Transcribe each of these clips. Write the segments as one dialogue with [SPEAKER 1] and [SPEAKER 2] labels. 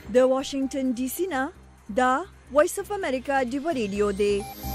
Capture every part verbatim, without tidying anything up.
[SPEAKER 1] د واشنگټن ډي سي نه دا وایس اف امریکا دی ریډیو دی.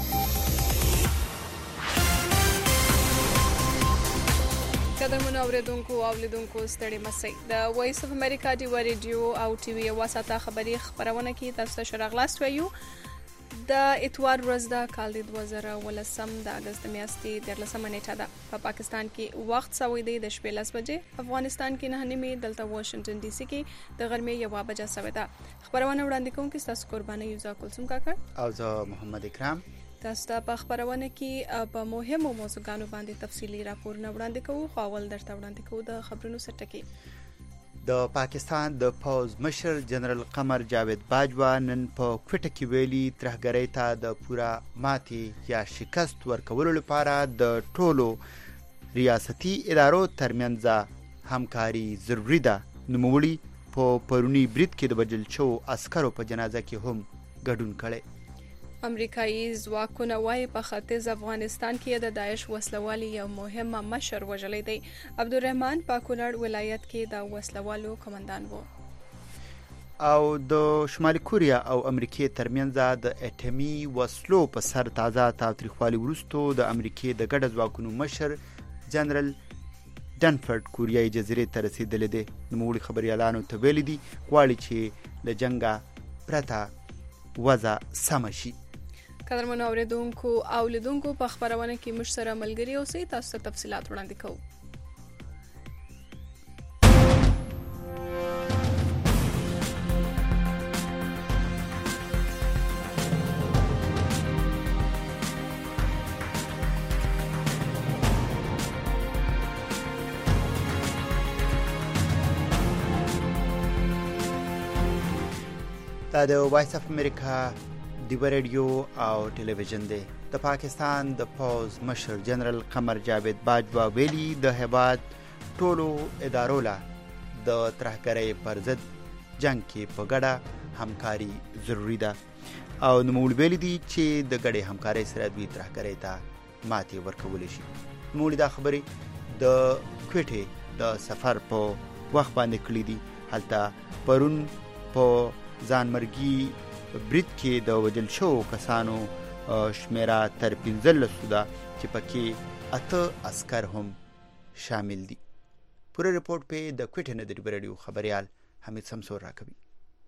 [SPEAKER 2] قدرمنو اوریدونکو او لیدونکو ستړي مسئ د وایس اف امریکا دی ریډیو او ټي وي واسطه خبری خبرونه کې تاسو ته شرغلاست ویو. د اتوار ورځ د کال د دوه زره ولسم د اگست میاشتې د لسمه نیټه ده. په پاکستان کې وخت سوي دی د شپې لس بجې، افغانستان کې نه نیمه، دلته واشنگټن ډي سي کې د غرمې یو بجه سوي ده. خبرونه وړاندې کوم کې تاسو قرباني یوزا کلثوم کاکا
[SPEAKER 3] او زه محمد اکرام.
[SPEAKER 2] تاسو ته په خبرونه کې په مهمو موضوعاتو باندې تفصیلی راپورونه وړاندې کوو. خو اول درته وړاندې کوو د خبرونو سرټکی.
[SPEAKER 3] د پاکستان د پوز مشر جنرال قمر جاوید باجوا نن په کوټه کې ویلي ترهګرۍ ته د پورا ماتي یا شکست ورکولو لپاره د ټولو ریاستي ادارو ترمنځ همکاري ضروری ده. نوموړي په پرونی برید کې د وژل شوو عسکرو په جنازه کې هم ګډون کړی.
[SPEAKER 2] امریکایي ځواکونه وايي په ختیځ افغانستان کې د داعش وسلوالي یو مهمه مشر وژلی دی. عبدالرحمن په کونړ ولایت کې د وسلوالو کمانډان وو.
[SPEAKER 3] او د شمالي کوریا او امریکې ترمنځ د اټومي وسلو په سر تازه تاوتریخوالي وروسته د امریکې د ګډ ځواکونو مشر جنرال ډنفورد کوریایي جزیرې ته رسیدلی دی. نوموړي خبریالانو ته ویلي دي غواړي چې له جنګه پرته وضع سمه شي.
[SPEAKER 2] قدرمنو اوریدونکو او لیدونکو په خبرونه کې موږ سره ملګري اوسئ. تاسو ته تفصيلات وړاندې کوو.
[SPEAKER 3] دا د وایس اف امریکا دی ریډیو او ټلویزیون دی. د پاکستان د پوز مشر جنرال قمر جاوید باجوا ویلي د هیواد ټولو ادارو له د ترهګرۍ پر ضد جنگ کې په ګډه همکاري ضروری ده او نوموړي ویلي دي چې د ګډې همکارۍ سره دوی ترهګرۍ ته ماتې ورکولی شي. نوموړي دا خبرې د کوټې د سفر په وخت باندې کړي دي. هلته پرون په ځانمرګي برید کې د وژل شوو کسانو شمیره تر پنځلسو ده چې پکې اته عسکر هم شامل دي. پوره رپورټ په د کوټې نه د ریډیو خبريال حمید سمسور راکوي.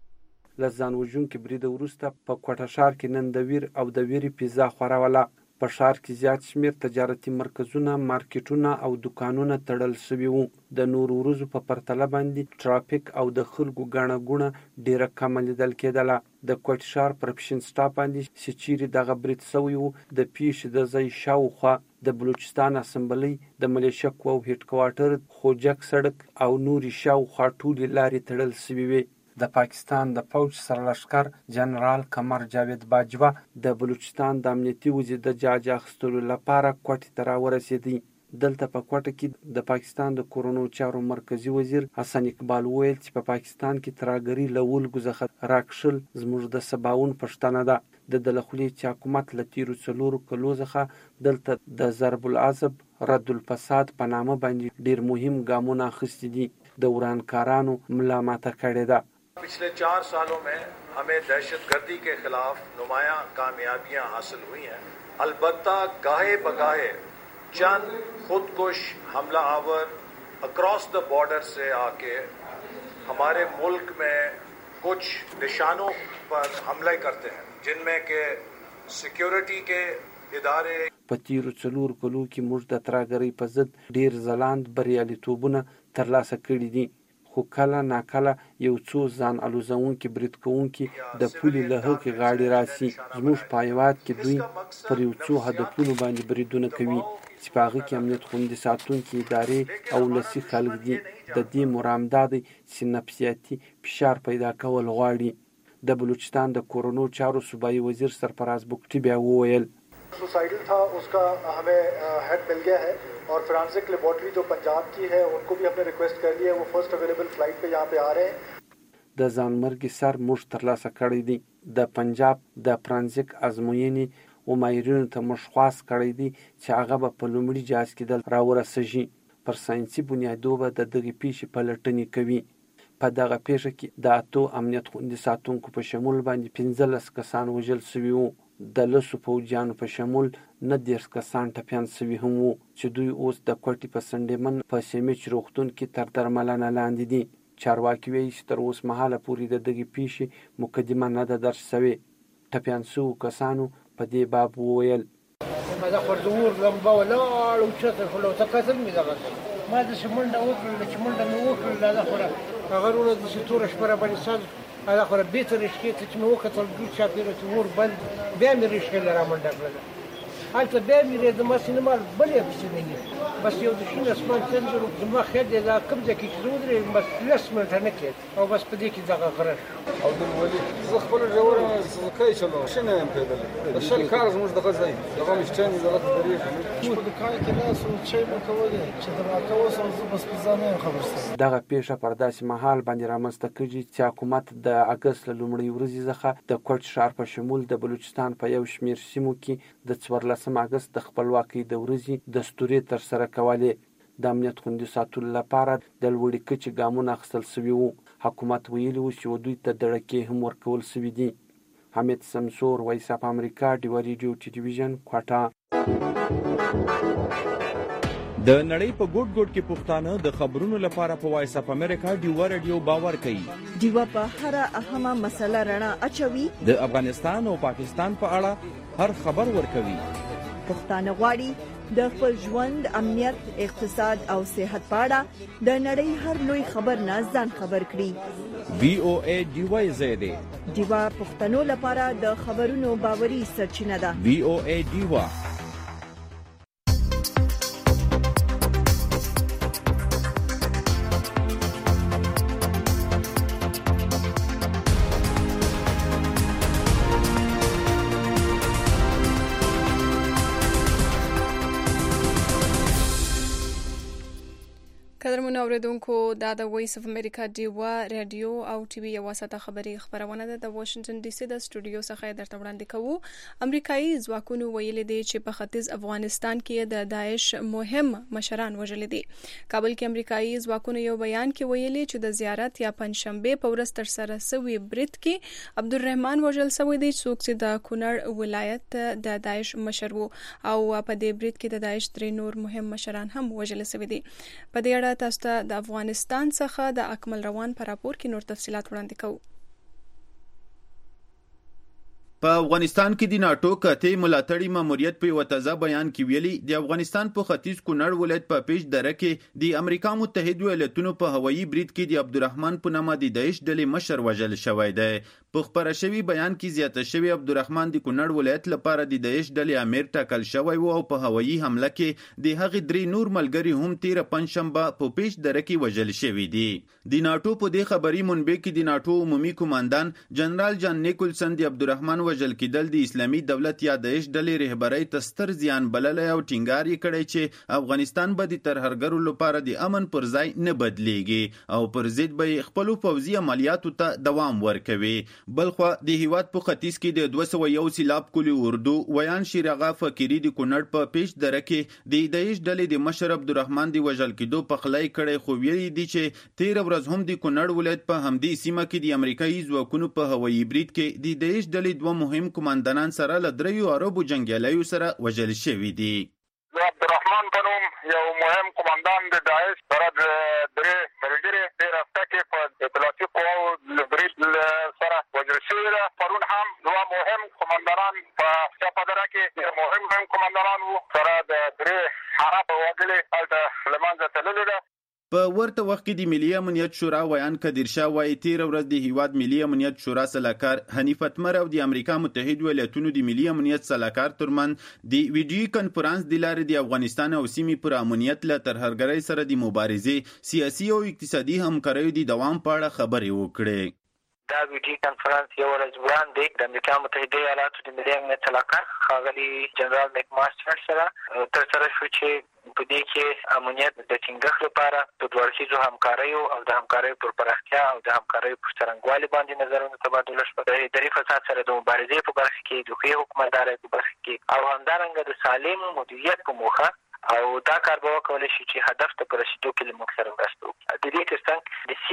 [SPEAKER 4] له ځان وژونکي برید وروسته په کوټه ښار کې نن د ویر او د ویرې پیزا خوروله. په ښار کې زیات شمیر تجارتي مرکزونه، مارکیټونه او دکانونه تړل شوي وو. د نورو ورځو په پرتله باندې ترافیک او د خلکو ګڼه ګوڼه ډیره کمه لیدل کېدله. د کوټ ښار پر پشن سټاپ باندې چې چیرې دغه برید سوی وو د پیښې د ځای شاوخوا د بلوچستان اسمبلی، د ملیشه قواو هیډ کوارټر، خوجک سړک او نورې شاوخوا ټولې لارې تړل شوې وې. د پاکستان د پوځ سرلښکر جنرال قمر جاوید باجوا د بلوچستان د امنیتي وضع د جاج اخیستلو لپاره کوټې ته راورسېدی. دلته په کوټه کې د پاکستان د کورونو چارو مرکزی وزیر حسن اقبال ویل چې په پاکستان کې ترهګري له ولګو څخه راکشل زموږ د سباوون پښتنه ده. د دلخولي چې حکومت له تیرو څلورو کلو څخه دلته د ضرب العصب رد الفساد په نامه باندې ډیر مهم ګامونه اخیستي دي. د ورانکارانو ملامته کړې ده.
[SPEAKER 5] पिछले चार सालों में हमें दहशतगर्दी के खिलाफ नुमायां कामयाबियां हासिल हुई हैं. अलबत्ता गाहे बगाहे चंद खुदकुश हमला आवर अक्रॉस द बॉर्डर से आके हमारे मुल्क में कुछ निशानों पर हमले करते हैं जिनमें के सिक्योरिटी के इदारे.
[SPEAKER 4] په تیرو څلور کلو کې موږ د ترهګرۍ په ضد ډیر ځلاند بریالیتوبونه ترلاسه کړي دي. خو کله ناکله یو څو ځان الوزونکي برید کوونکي د پولې له هغې غاړې راسي. زموږ په هیواد کې دوی پر یو څو هدفونو باندې بریدونه کوي چې په هغه کې امنیت خوندي ساتونکي ادارې او ولسي خلک دي. د دې مرام دا دی چې نفسیاتي فشار پیدا کول غواړي. د بلوچستان د کورونو چارو صوبایي وزیر سرفراز بگٹی بیا وویل
[SPEAKER 6] सुसाइडल था उसका हमें हेड मिल गया है और फोरेंसिक लेबोरेटरी जो पंजाब की है उनको भी हमने रिक्वेस्ट कर लिया है. वो फर्स्ट अवेलेबल फ्लाइट पे यहाँ पे आ रहे हैं.
[SPEAKER 4] د ځانمرګي سر موږ ترلاسه کړی دی. د پنجاب د فرانسیک ازموینې و ماهرینو ته موږ خواست کړی دی چې هغه به په لومړي جهاز کې دلته راورسیږي. پر ساینسي بنیادو به د دغې پیښې پلټنې کوي. په دغه پیښه کې د اتو امنیت خوندي ساتونکو په شمول باندې پنځلس کسان وژل شوي وو. د لسو پوځیانو په شمول نه دېرش کسان ټپیان شوي هم وو چې دوی اوس د کوټې په سنډیمن په سیمیچ روغتون کې تر درملنه لاندې دي. چارواکي وایي چې تر اوس مهاله پورې د دغې پیښې مقدمه نه ده درج شوې. ټپیان شوو کسانو په دې باب وویل:
[SPEAKER 7] هذا خرزور لمبا ولا لو شاف فلو تكاتل مي دغه ما د شمنده وکړل چې منده مې وکړل دا خو هغه ورو د ستوره شپره باندې سال هغه خو به تر شي چې مې وکړل چې چا پیره ور بند بیا مې رښکل را منډه کړل. حالته بیا مې د ماشین مال بلې پښې بس یو د شین اسمان څنګه د ما خیر د کوم ځکه چې زه درې بس لس منټه نه کېد او بس په دې کې دغه غره
[SPEAKER 8] او د ولي زه خپل جوړ زکای چلو شنه هم پیدل شل کار زموږ دغه ځای دغه مشتنی دغه درې په د کار کې ناس او چې په کولې چې د راکاو سره بس ځانه خبر سره
[SPEAKER 4] دغه پیښه پر داسې مهال باندې رامنځته کېږي چې حکومت د اګست له لومړۍ ورځې څخه د کوټ ښار په شمول د بلوچستان په یو شمېر سیمو کې د څوارلسم اګست د خپلواکۍ د ورځې دستوري ترسره کولې. د امنیت خوندي ساتلو لپاره د لوړې کچې ګامونه اخیستل شوي وو. حکومت ویلي و چې دوی ته دړکې هم ورکول شوي دي. حمید سمسور، وایس اف امریکا، ډیوه ریډیو ټلویزیون، کوټه.
[SPEAKER 9] د نړۍ په ګوټ ګوټ کې پښتانه د خبرونو لپاره په وایس اف امریکا ډیوه ریډیو باور کوي.
[SPEAKER 1] ډیوه په هر اهمه مسله رڼا اچوي.
[SPEAKER 9] د افغانستان او پاکستان په اړه هر خبر ورکوي.
[SPEAKER 1] پښتانه غواړي د خپل ژوند، امنیت، اقتصاد او صحت په اړه د نړۍ هر لوی خبر نه ځان خبر کړي.
[SPEAKER 9] وی او ای ډیوه زیاده
[SPEAKER 1] ډیوه پښتنو لپاره د خبرونو باوري سرچینه ده.
[SPEAKER 9] وی او ای ډیوه.
[SPEAKER 2] قدرمنو اوریدونکو دا د وایس اف امریکا ډیوه رادیو او ټي وي یو ساته خبري خبرونه ده د واشنگټن ډي سي د سټوډیو څخه درته وړاندې کوو. امریکایي ځواکونو ویلي دي چې په ختیځ افغانستان کې د داعش مهم مشران وژل دي. کابل کې امریکایي ځواکونو یو بیان کې ویلي چې د زیارت یا پنځشنبه په ورځ تر سره شوی برید کې عبدالرحمن وژل شوی دی، څوک چې د کونړ ولایت د داعش مشر وو او په دې برید کې د داعش درې نور مهم مشران هم وژل شوی دي. په دې اړه تاسو ته د افغانستان څخه د اکمل روان پر راپور کې نور تفصيلات وړاندې کوو.
[SPEAKER 10] په افغانستان کې د ناتو کته ملاتړي ماموریت په یو تازه بیان کې ویلي د افغانستان په ختیځ کونړ ولایت په پیش دره کې د امریکا متحده ایالاتونو په هوایي برید کې د عبدالرحمن په نامه د داعش ډلې مشر وژل شوی دی. په خبره شوی بیان کې زیاته شوی عبدالرحمن د کونړ ولایت لپاره د داعش ډلې امیر ټاکل شوی وو او په هوایي حمله کې د هغې درې نور ملګري هم تیر پنځشنبه په پیش دره کې وژل شوي دي. د ناتو په دې خبري منبع کې د ناتو عمومي کمانډان جنرال جان نیکولسن د عبدالرحمن وژل کېدل د اسلامي دولت یا داعش ډلې رهبرۍ ته ستر زیان بللی او ټینګار یې کړی چې افغانستان به د ترهګرو لپاره د امن پر ځای نه بدلیږي او پر ضد به خپلو پوځي عملیاتو ته دوام ورکوي. بلخوا د هیواد په ختیځ کې د دوه سوه یو سیلاب کلي اردو ویان شیراغه فقیري د کونړ په پیش دره کې د داعش ډلې د مشر عبدالرحمن د وژل کېدو پخلی کړی، خو ویلي دي چې تېره ورځ هم د کونړ ولایت په همدې سیمه کې د امریکایي ځواکونو په هوایي برید کې د داعش ډلې دوه مهم کمانډانان سره له دریو عربو جنګیالیو سره وژل شوي دي.
[SPEAKER 11] عبدالرحمن په نوم یو مهم کمانډان د داعش سره د درې ملګري تېره هفته کې په اطلاعاتي قواو له برید سره وژل شوي ده. پرون هم دوه مهم کمانډانان په چپه دره کې مهم مهم کمانډانان وو سره د درې عرب وګړي هلته له منځه تللي ده.
[SPEAKER 10] په ورته وخت کې د ملي امنیت شورا ویان کدیر شاه وایي تېره ورځ د هیواد ملي امنیت شورا سلاکار حنیف اتمر او د امریکا متحده ایالاتونو د ملي امنیت سلاکار ترمن د ویډیو کنفرانس د لارې د افغانستان او سیمې پر امنیت له ترهګرۍ سره د مبارزې سیاسي او اقتصادي همکاریو د دوام په اړه خبرې وکړې.
[SPEAKER 12] دا ویډیو کنفرانس یو ورځ وړاندې د امریکا متحده ایالاتو د ملي امنیت سلاکار ښاغلي جنرال میک ماسټر سره ترسره شو چې په دې کې امنیت د ټینګښت لپاره په دوه اړخیزو همکاریو او د همکاریو پر پراختیا او د همکاریو پر څرنګوالي باندې نظرونه تبادله شوه. د اداري فساد سره د مبارزې په برخه کې د ښې حکومتدارۍ په برخه کې او همدارنګه د سالم مدیریت په موخه او دا کار به وکولی شي چې هدف ته په رسېدو کې له موږ سره مرسته وکړي. د دې ترڅنګ د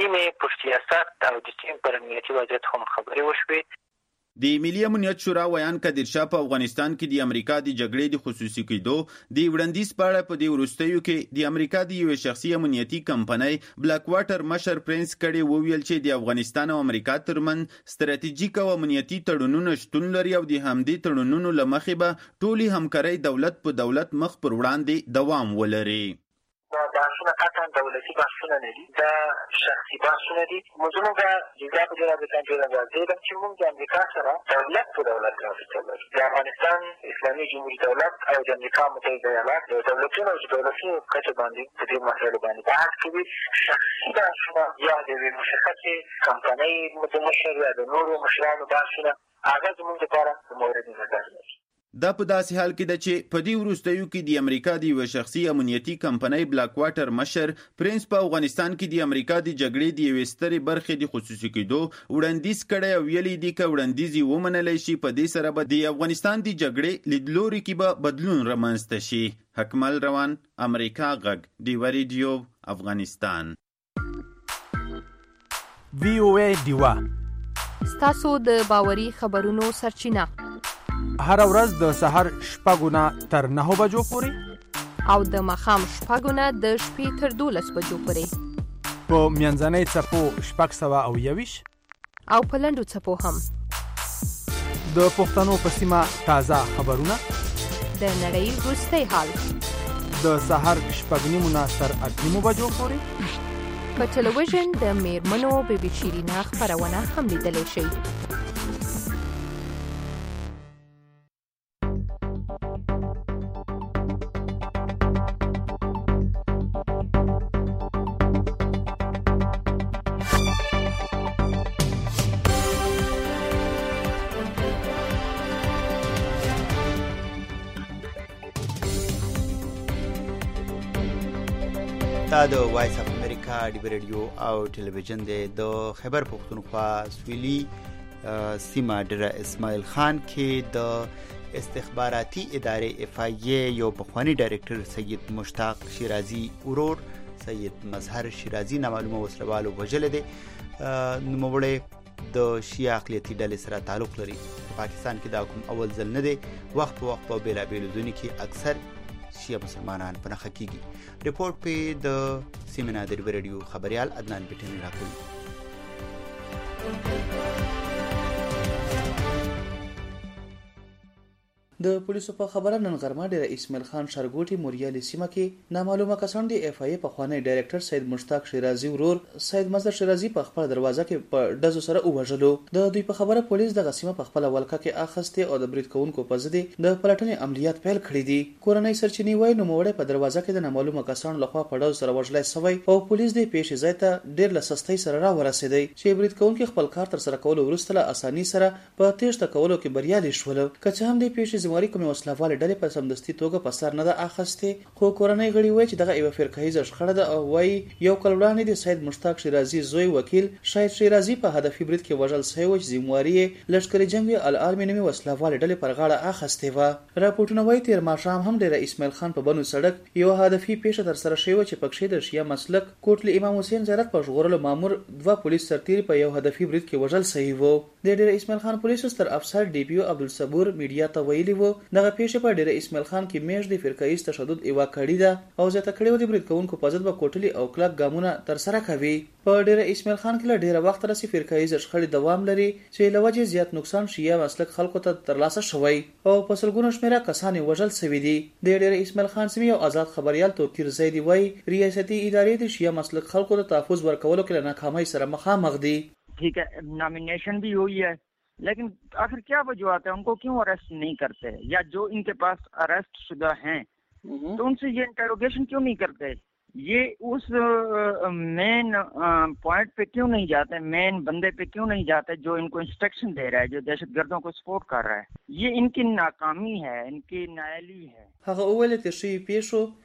[SPEAKER 12] سیمې پر سیاست او د سیمې پر امنیتي وضعیت هم خبرې وشوې.
[SPEAKER 10] د ملي امنیت شورا ویان کدیر شاه په افغانستان کې د امریکا د جګړې د خصوصي کېدو د وړاندیز په اړه په دې وروستیو کې د امریکا د یو شخصي امنیتي کمپنۍ بلاک واټر مشر پرنس کړي وویل چې د افغانستان او امریکا ترمن ستراتیژیک او امنیتي تړونونه شتون لري او د همدې تړونونو له مخې به ټولې همکارۍ دولت په دولت مخ پر وړاندې دوام ولري.
[SPEAKER 12] دا بحثونه قطعا دولتي بحثونه نه دي، دا شخصي بحثونه دي. موږ موږ جزا په جواب کې ډېر راځي چې موږ د امریکا سره دولت په دولت رابطه لرو. د افغانستان اسلامي جمهوریت دولت او د امریکا متحده ایالات د دولتونو او دولتي کچه باندې په دې مسایلو باندې بحث کوي. شخصي بحثونه یا د یوې مشخصې کمپنۍ د مشر یا د نورو مشرانو بحثونه هغه زموږ لپاره مورد نظر دي.
[SPEAKER 10] دا په داسې حال کې ده چې په دې وروستیو کې د امریکا د یو شخصي امنیتي کمپنۍ بلاک واټر مشر پرنس په افغانستان کې د امریکا د جګړې د یوې سترې برخې د خصوصي کېدو وړاندیز کړی او ویلي دي که وړاندیز یې ومنلی شي په دې سره به د افغانستان د جګړې لیدلوري کې به بدلون رامنځته شي. حکمل روان، امریکا غږ، ډیوه ریډیو، افغانستان.
[SPEAKER 13] وی او ای ډیوه
[SPEAKER 14] ستاسو د باوري خبرونو سرچینه
[SPEAKER 13] هر ورځ د سحر شپږو نه تر نهو بجو پورې
[SPEAKER 14] او د ماښام شپږو نه د شپې تر دولس بجو پورې
[SPEAKER 13] په منځنۍ څپو شپږ سوه او یویشت
[SPEAKER 14] او په لنډو څپو هم
[SPEAKER 13] د پښتنو په سیمه تازه خبرونه،
[SPEAKER 14] د نړۍ وروستی حال،
[SPEAKER 13] د سحر شپږ نیمو نه تر اته نیمو بجو پورې
[SPEAKER 14] په ټلویزیون د میرمنو بی بی شیرینه خپرونه هم لیدلی شئ.
[SPEAKER 3] دا د وایس اف امریکا ډیوه ریډیو او ټلویزیون دی. د خیبر پښتونخوا سویلي سیمه ډیره اسماعیل خان کې د استخباراتي ادارې اف آی ای یو پخوانی ډایرکټر سید مشتاق شیرازي ورور سید مظهر شیرازي نامعلومه وسلوالو وژلی دی. نوموړی د شیعه اقلیتي ډلې سره تعلق لري. په پاکستان کې دا کوم اول ځل نه دی. وخت په وخت په بېلابېلو ځایونو کې اکثر شیعه مسلمانان په نښه کېږي. رپورټ په د سیمنا د ډیوه ریډیو خبریال عدنان پټنی راکوي.
[SPEAKER 15] د پولیسو په خبره نن غرمه ډیره اسماعیل خان شارګوټي موریالي سیمه کې نامعلومه کسان د اف آی ای پخوانی ډایرکټر سید مشتاق شیرازي ورور سید مظهر شیرازي په خپل دروازه کې په ډزو سره ووژلو. د دوی په خبره پولیس د سیمه په خپل ولکه کې اخسته او د برید کوونکو په ضد د پلټنې عملیات پیل کړی دي. کورنۍ سرچینې وایي نوموړی په دروازه کې د نامعلومه کسانو لخوا په ډزو سره وژلای شوی او پولیس د پیښې ځای ته ډیر لسستۍ سره را ورسېدی چې برید کوونکي خپل کار تر سره کولو وروسته له اسانۍ سره په تېښته کولو کې بریالي شول. که څه هم د پیښې ذمہواري کومې وسله والې ډلې په سمدستي توګه په سر نه ده اخیستې، خو کورنۍ غړي وایي چې دغه یوه فرقهیزه شخړه ده او وایي یو کال وړاندې د سید مشتاق شیرازي زوی وکیل شاهد شیرازي په هدفي برید کې وژل شوی و چې ذمہواري یې لښکري جنګ العالمي نومي وسله والې ډلې پر غاړه اخیستې وه. راپورټونه وایي تېر ماښام هم ډیره اسماعیل خان په بنو سړک یوه هدفي پیښه ترسره شوې وه چې پکښې د شیعه مسلک کوټلي امام حسین زیارت په ژغورلو مامور دوه پولیس سرتیري په یو هدفي برید کې وژل شوي وو. د ډیره اسماعیل خان پولیسو ستر افسر ډي پی او عبدالصبور میډیا ته ویلي وو دغه پیښه په ډیره اسماعیل خان کې میاشت د فرقهیز تشدد ایوا کړې ده او زیاته کړې وه د برید کوونکو په ضد به کوټلي او کلک ګامونه ترسره کوي. په ډیره اسماعیل خان کې له ډیره وخت راهیسې فرقهیزه شخړې دوام لري چې له وجې زیات نقصان شیعه مسلک خلکو ته ترلاسه شوی او په سلګونو شمېره کسان یې وژل شوي دي. د ډیره اسماعیل خان سیمې یو آزاد خبریال توقیر زیدي وایي ریاستي ادارې د شیعه مسلک خلکو ته تحفظ ورکولو کې له ناکامۍ سره مخامخ دي.
[SPEAKER 16] ٹھیک ہے نامینیشن بھی ہوئی ہے لیکن آخر کیا وجوہات ہے ان کو کیوں اریسٹ نہیں کرتے یا جو ان کے پاس اریسٹ شدہ ہیں تو ان سے یہ انٹروگیشن کیوں نہیں کرتے؟ یہ اس مین پوائنٹ پہ کیوں نہیں جاتے، مین بندے پہ کیوں نہیں جاتے جو ان کو انسٹرکشن دے رہا ہے، جو دہشت گردوں کو سپورٹ کر رہا ہے؟ یہ ان کی ناکامی ہے، ان کی نااہلی ہے.
[SPEAKER 15] هغه وویل چې شی پیښو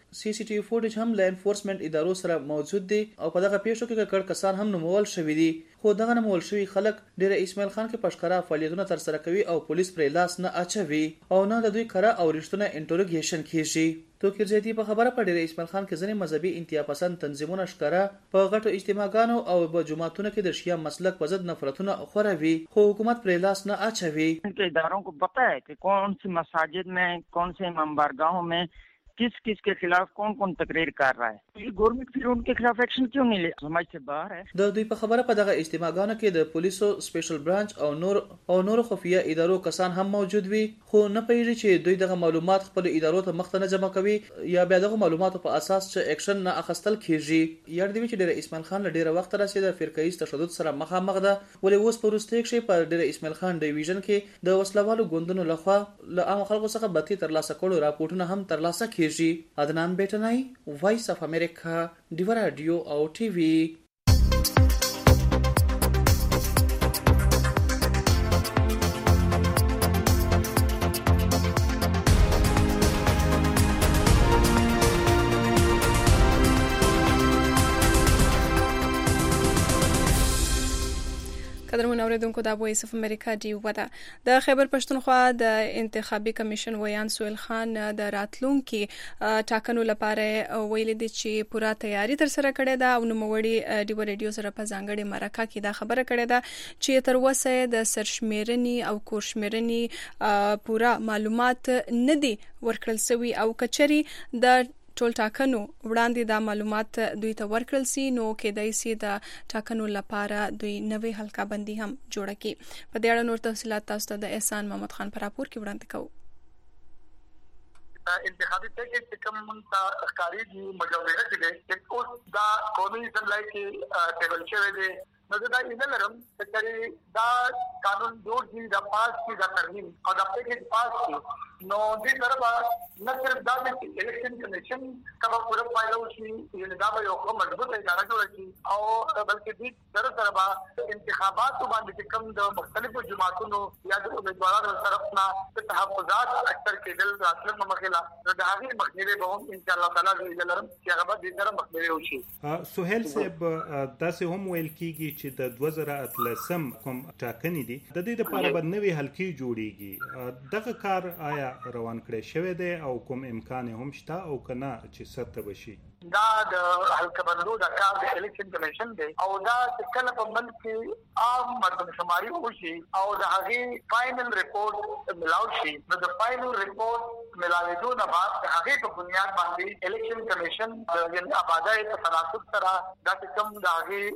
[SPEAKER 15] سی سی ټي وي فوټیج هم له انفورسمنت ادارو سره موجود دي او په دغه پیښو کې کړ کسان هم نومول شوي دي، خو دغه نومول شوي خلک ډیر اسماعیل خان کې پښکرا فعالیتونه تر سره کوي او پولیس پرې لاس نه اچوي او نه د دوی کړه او رښتونه انټروګیشن کیږي. توکر زیاتی په خبره په ډیر اسماعیل خان کې ځنې مذهبي انتها پسند تنظیمونه ښکارا په غټو اجتماعګانو او په جماعتونو کې د شیا مسلک په ضد نفرتونه خوروي، خو حکومت پرې لاس نه اچوي.
[SPEAKER 16] ان اداروں کو پتہ ہے کہ کون سی مساجد میں کون سے امام بارگاہوں میں किस किस के खिलाफ कौन कौन तकरीर कर रहा है, ये गवर्नमेंट फिर उनके खिलाफ एक्शन क्यों नहीं ले, समझ से बाहर है.
[SPEAKER 15] د دوی په خبره په دغه اجتماعګانو کې د پولیسو سپیشل برانچ او نور او نور خفیه ادارو کسان هم موجود وي، خو نه پیږي چې دوی دغه معلومات خپل ادارو ته مخ ته نه جمع کوي یا بیا دغه معلوماتو په اساس چې اکشن نه اخستل کیږي. یاد دی چې ډېر اسماعیل خان له ډېر وخت راځي د فرقایي تشدد سره مخامخ ده، ولې اوس په وروستي کې په ډېر اسماعیل خان ډیویژن کې د وسلوالو ګوندونو لخوا له عام خلکو څخه بدتي ترلاسه کولو راپورټونه هم ترلاسه کیږي. عدنان بیٹنائی، وائس آف امریکا، ډیو رادیو او ټي وي.
[SPEAKER 2] قدرمن اوریدونکو دا وایس اف امریکا دی ودا د خیبر پښتونخوا د انتخابي کمیشن ویان سویل خان د راتلونکو ټاکنو لپاره ویل دي چې پوره تیاری تر سره کړې ده او نوموړي ډیو رادیو سره په ځانګړي مرکه کې دا خبره کړې ده چې تر اوسه د سرشمیرنې او کورشمیرنې پوره معلومات نه دي ورکړل شوی او کچري د ټول ټاکنو وړاندې دا معلومات دوی ته ورکړل سي نو کېدای سي د ټاکنو لپاره دوی نوې حلقه بندي هم جوړه کړي. په دې اړه نور تفصيلات تاسو ته د احسان محمد خان پر راپور کې وړاندې کوو.
[SPEAKER 11] انتخابي پیکیج چې کوم مونږ ښکاری دي مجوزه چې اوس دا قومي اسمبلی کې ټیبل شوی دی، نو دا ایله لرم چې دا قانون جوړ شي، دا پاس شي، دا ترمیم او دا پیکیج پاس شي، نو دې سره نه صرف دا چې الیکشن کمیشن کله پوره پایلو شي، یعنی دا به یو کوم مضبوط اداره جوړ شي او بلکې دې سره سره به انتخابات باندې کوم د مختلفو جماعتونو یا د امیدوارانو طرف نه تحفظات اکثر کېدل راتلونکو مخېلا، نو دا هغه مخنیوي به هم ان شاء الله تعالی ایله لرم چې هغه به دې سره مخنیوي وشي.
[SPEAKER 17] سهیل صاحب داسې هم ویل کیږي چې د دوه زره اتلسم کوم ټاکنې دي د دې لپاره به نوې حلقې جوړیږي، دغه کار آیا روان کړی شوی دی او کوم امکان هم شته او کنه چې ست بشي؟
[SPEAKER 11] دا د حلقه بندو د کار د الیکشن کمیشن دی او دا چې کله په ملک کې عام مردم شماري وشي او د هغه فائنل ریپورت ملاو شي، نو د فائنل ریپورت ملاویدو نه بعد د هغه په بنیاد باندې الیکشن کمیشن یعنی آبادای په تناسب سره دا کوم د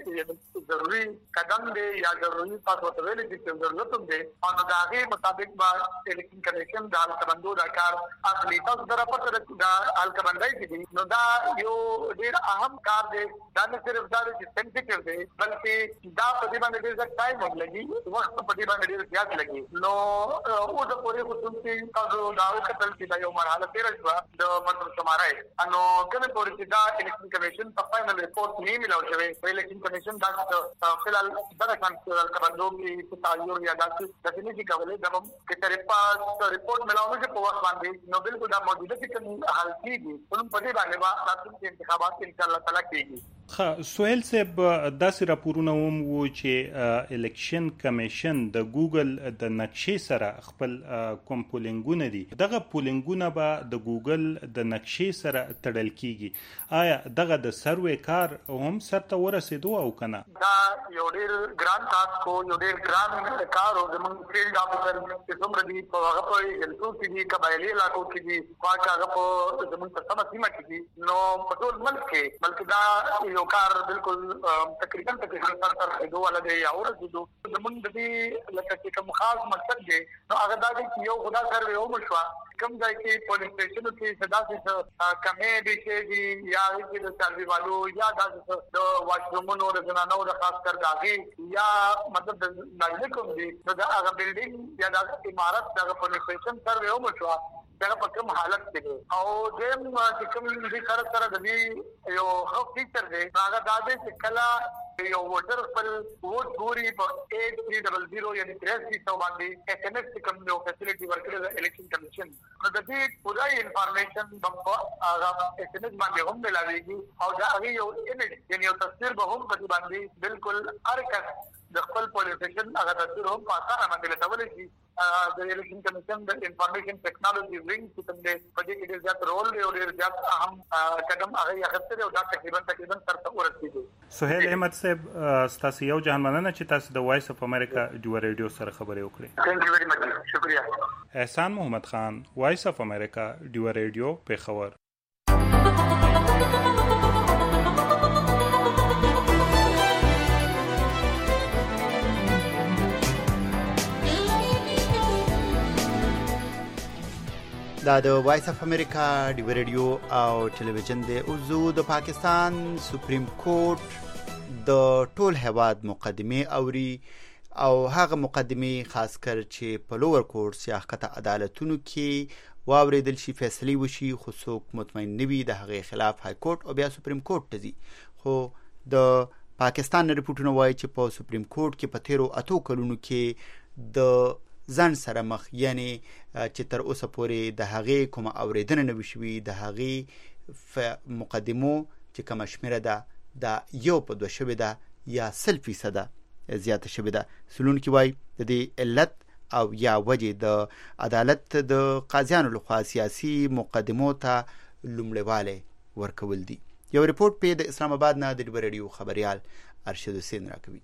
[SPEAKER 11] هغه ضروري قدم دی یا ضروري تاسو ته ویل دي چې ضرورت هم دی او د هغه مطابق به الیکشن کمیشن د حلقه بندو د کار اصلي تاسو سره پته د حلقه بندای دي، نو دا یو ډیر اهم کار دی، دا نه صرف دا چې سنسټیو دی بلکې دا په دې باندې ډیر ټایم هم لګي، وخت په دې باندې ډیر زیات لګي. نو اوس د پوره خصوص کې تاسو دا وکړل چې دا یو مرحله تیر شو د مردم شمارای، نو کله پورې چې دا الیکشن کمیشن په فائنل ریپورت نه ملاو شوی، الیکشن کمیشن دا فلحال دا کانسل کبندو کې تعیین یا داسې د دې چې کولای دا چې ترې پاس ریپورت ملاو نه په وخت باندې، نو بالکل دا موجوده چې کوم حل کیږي نو په دې باندې با انتخابات ان شاء الله تعالی کیږي.
[SPEAKER 17] خا سهیل صاحب داسې راپورونه هم وو چې الیکشن کمیشن د ګوګل د نقشې سره خپل کوم پولینګونه دي، دغه پولینګونه به د ګوګل د نقشې سره تړل کیږي، آیا دغه د سروې کار هم سرته ورسېدو او کنه؟
[SPEAKER 11] دا یو ډیر ګران تاسو کو یو ډیر ګران کار او زموږ فیلډ افسر چې څومره دي په هغه په جلسو کې دي قبایلی علاقو کې دي واکه هغه په زموږ په سم سیمه کې دي، نو په ټول ملک کې بلکې دا یو کار بالکل تقریبا تقریبا سر سر دو ولا دی او رسیدو زمونږ د دې لکه چې کوم خاص مقصد دی، نو هغه دا دی چې یو خدا سره یو مشوا کوم ځای کې پولیس سټیشن کې صدا سي کمې دي چې یا چې د سروي والو یا د واشرومونو د زنانو د خاص کر داغي یا مطلب د ناګریکو دي نو دا هغه بلډینګ یا د عمارت د پولیس سټیشن سره یو مشوا هغه په کوم حالت کې دی او دیم چې کوم دې سره سره د دې یو خو فیچر دی هغه دا دی چې کله یو ووټر خپل ووټ ګوري په ایټ تھری ډبل زیرو یعنی تریاسی سو باندې ایس ایم ایس کوم یو فیسیلیټي ورکړي د الیکشن کمیشن نو د دې پوره انفارمیشن په هغه ایس ایم ایس باندې هم ملاويږي او دا هغه یو امیج یعنی یو تصویر به هم په باندې بالکل هر کس د خپل پولیټیشن هغه تصویر هم په اسانه باندې لټولی شي د الیکشن کمیشن د انفارمیشن ټیکنالوژي وینګ چې کوم دی په دې کې ډېر زیات رول دی او ډېر زیات اهم قدم هغه اخیستی دی او دا تقریبا تقریبا تر ته ورسېږي.
[SPEAKER 17] سهیل احمد صاحب ستاسو یو جهان مننه چې تاسو د وایس اف امریکا ډیو ریډیو سره خبرې وکړې.
[SPEAKER 11] ثانک یو ویری مچ شکریہ.
[SPEAKER 17] احسان محمد خان وایس اف امریکا ډیو ریډیو پیښور.
[SPEAKER 3] دا د وایس اف امریکا ډیو ریډیو او ټلویزیون دی. اوزو د پاکستان سپریم کورټ د ټول هیواد مقدمه اوري او هغه مقدمه خاص کر چې په لوور کورټ یا ښکته عدالتونو کې واوریدل شي فیصله وشي خو څوک مطمئن نه وي د هغې خلاف های کورټ او بیا سپریم کورټ ته ځي. خو د پاکستان رپورټونه وایي چې په سپریم کورټ کې په تیرو اتو کلونو کې د ځان سره مخ یعنی چې تر اوسه پورې د هغې کومه اورېدنه نه وي شوي د هغې مقدمو چې کومه شمېره ده دا یو په دوه شوې ده یا سل فیصده زیاته شوې ده. څېړونکي وایي د دې علت او یا وجې د عدالت د قاضیانو لخوا سیاسي مقدمو ته لومړیوالی ورکول دي. یو رپورټ په د اسلام آباد نه د ډیو ریډیو خبریال ارشد حسین راکوي.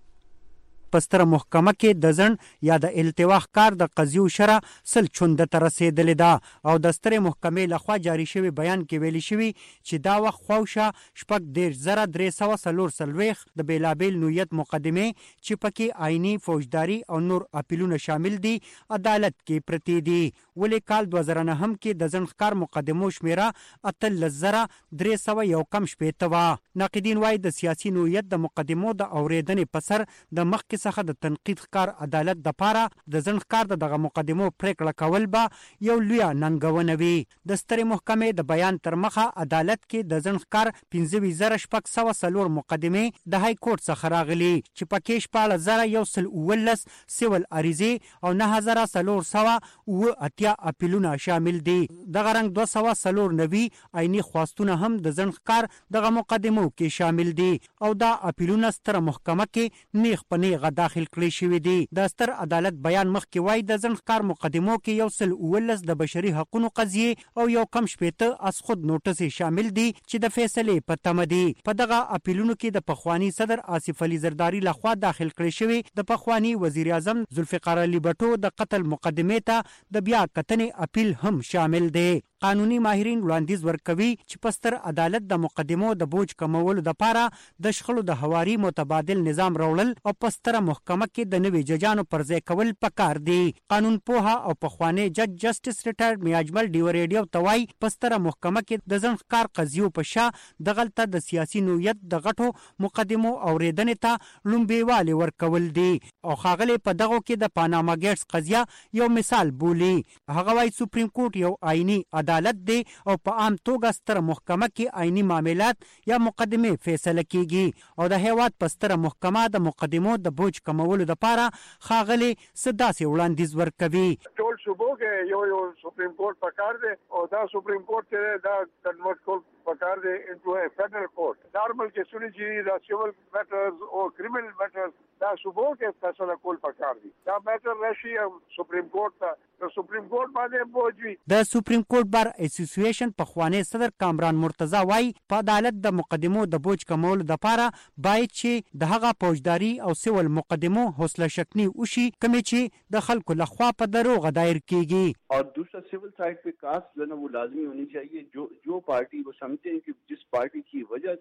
[SPEAKER 13] پستر محکمه کې د ځن یا د التواء کار د قضیو شرع سل چونده ته رسیدلې ده او د سترې محکمې لخوا جاری شوی بیان کې ویلي شوی چې دا وخت خواوشا شپږ دېرش زره درې سوه څلور څلوېښت د بېلابېل نوعیت مقدمې چې پکې آئیني فوجداري او نور اپیلونه شامل دي عدالت کې پرتې دي. ولې کال دوه زره نهم کې د ځن ښکار مقدمو شمیره اتلس زره درې سوه یو کم شپېته وه. ناقدین وایي د سیاسي نوعیت د مقدمو د اورېدنې په سر د مخکې څخه د تنقید ښکار عدالت د پاره د ځن ښکار د دغه مقدمو پریکړه کول به یو لویه ننګونه وي. د سترې محکمې د بیان تر مخه عدالت کې د ځن ښکار پنځه ویشت زره شپږ سوه څلور مقدمې د های کورټ څخه راغلي چې پکې شپاړس زره یو سل اوولس سیول عریضې او نهه زره څلور سوه اوه اتیا اپیلونه شامل دي. دغه رنګ دوه سوه څلور نوي عیني خواستونه هم د ځن ښکار دغه مقدمو کې شامل دي او دا اپیلونه ستره محکمه کې نیغ په نیغه داخل کړی شوی دی. د ستر عدالت بیان مخکې وایي د ځن ښکار مقدمو کې یو سل اوولس د بشري حقوقو قضیې او یو کم شپېته از خود نوټسې شامل دي چې د فیصلې په تمه دي. په دغه اپیلونو کې د پخوانی صدر آصف علي زرداري لخوا داخل کړی شوی د پخوانی وزیر اعظم ذوالفقار علي بټو د قتل مقدمې ته د بیا کتنې اپیل هم شامل دی. قانوني ماهرین وړاندیز ورکوي چې پستر عدالت د مقدمو د بوج کمولو لپاره د شخړو د هواري متبادل نظام راوړل او پستر محکمه کې د نوي ججانو پر ځای کول پکار دي. قانون پوها او پخوانی جج جسټس ریټایرډ میاجمل ډیو ریډیو توای پستر محکمه کې د ځن ښکار قضیو په شا دغلطه د سیاسي نوعیت د غټو مقدمو اوریدنې ته لومبېوالی ورکول دي او ښاغلي په دغو کې د پاناما ګیټس قضیه یو مثال بولي. هغه وايي سپریم کورټ یو آئینی عدالت دی او په عام توګه ستره محکمه کې آئینی معاملات یا مقدمې فیصله کیږي او د هیواد په ستره محکمه د مقدمو د بوج کمولو لپاره ښاغلي څه داسې وړاندیز ورکوي.
[SPEAKER 18] ټول صوبو کې یو یو سپریم کورټ پکار دی او دا سپریم کورټ چې دا کنورټ کول پکار دی انټو ا فیډرل کورټ. نارمل کیسونه چې دا سیول میټرز او کریمینل میټرز دا صوبو کې فیصله کول پکار دي. دا میټر راشي سپریم کورټ ته د سپریم کورټ باندې بوج وي.
[SPEAKER 13] د سپریم کورټ بار اسوسییشن په خوانی صدر کامران مرتضی وای په عدالت د مقدمو د بوج کمولو لپاره باید چې د هغه فوجداري او سیول مقدمو حوصله شکنی وشي کوم چې د خلکو لخوا په دروغ دایر کیږي.
[SPEAKER 19] और दूसरा सिविल साइड पे कास्ट जो है ना वो लाजमी होनी चाहिए. जो जो पार्टी वो समझते हैं कि जिस पार्टी की वजह से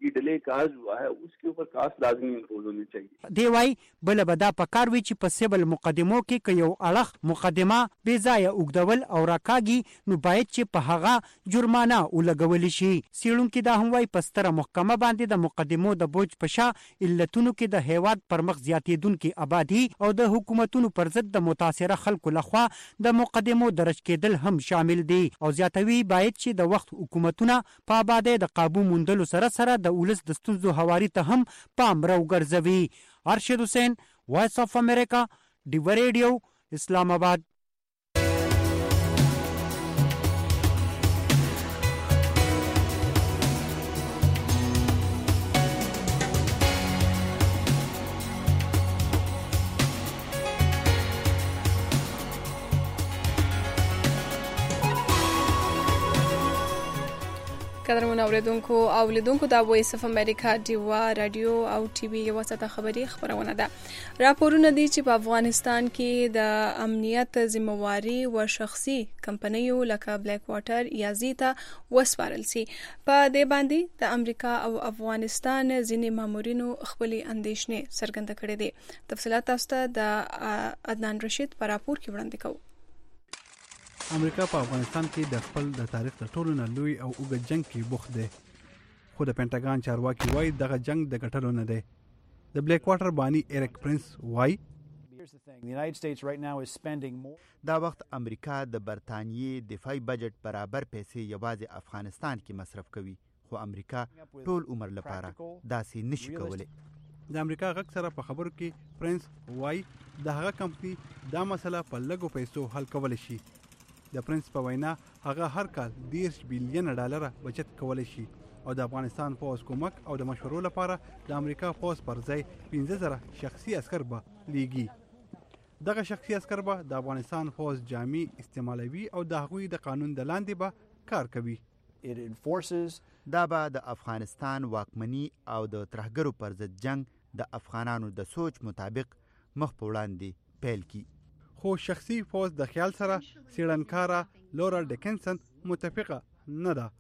[SPEAKER 19] की डिले काज हुआ है उसके ऊपर कास्ट लाजमी इम्पोज होनी चाहिए।
[SPEAKER 13] دی وايي بل به دا پکار وي چې په سیبل مقدمو کې که یو اړخ مقدمه بې ځایه اوږدول او راکاږي نو باید چې په هغه جرمانه ولګول شي. څېړونکي دا هم وايي په ستره محکمه باندې د مقدمو د بوج په شا علتونو کې د هیواد پر مخ زیاتېدونکي آبادي او د حکومتونو پر ضد د متاثره خلکو لخوا د مقدمو درج کېدل هم شامل دي او زیاتوي باید چې د وخت حکومتونه په آبادۍ د قابو موندلو سره سره د ولس د ستونزو هواري ته هم پام راوګرځوي. ارشد حسین، وایس آف امریکا، ډیو ریډیو، اسلام آباد.
[SPEAKER 2] قدرمن اوریدونکو او لیدونکو دا وایس اف امریکا ډیوا رادیو او ټي وي یو څه خبري خبرونه ده. راپورونه دي چې په افغانستان کې د امنیت ذمہواری او شخصي کمپنیو لکه بلیک واټر یا زیتا وسپارل سي. په دې باندې د امریکا او افغانستان ځینې مامورینو خپل اندیشنې څرګنده کړې دي. تفصیلات تاسو ته د عدنان رشید په راپور کې وړاندې کوو.
[SPEAKER 20] امریکا په افغانستان کې د خپل د تاریخ د ټولو نه لوی او اوږد جنگ کې بوخت دی، خو د پینټاګان چارواکي وایي دغه جنگ د ګټلو نه دی. د بلیک واټر بانی ایرک پرنس وایي
[SPEAKER 3] دا وخت امریکا د برطانیې دفاعي بجټ برابر پیسې یوازې افغانستان کې مصرف کوي، خو امریکا ټول عمر لپاره داسې نشي کولی.
[SPEAKER 20] د امریکا غږ سره په خبرو کې پرنس وایي د هغه کمپنی دا مسله په لږو پیسو حل کولی شي. د پرنس په وینا هغه هر کال دیرش بیلیون ډالر بچت کولی شي او د افغانستان پوز کومک او د مشورو لپاره د امریکا پوز پر ځای پنځه زره شخصي عسکر به لیږي. دغه شخصي عسکر به د افغانستان پوز جامې استعمالوي او د هغوی د قانون د لاندې به کار کوي.
[SPEAKER 3] دا به د افغانستان واکمني او د ترهګرو پر ضد جنگ د افغانانو د سوچ مطابق مخ په وړاندې پیل کی.
[SPEAKER 20] خو شخصي پوز د خیال سره سیړنکاره لورا ډیکنسن متفقه نه ده.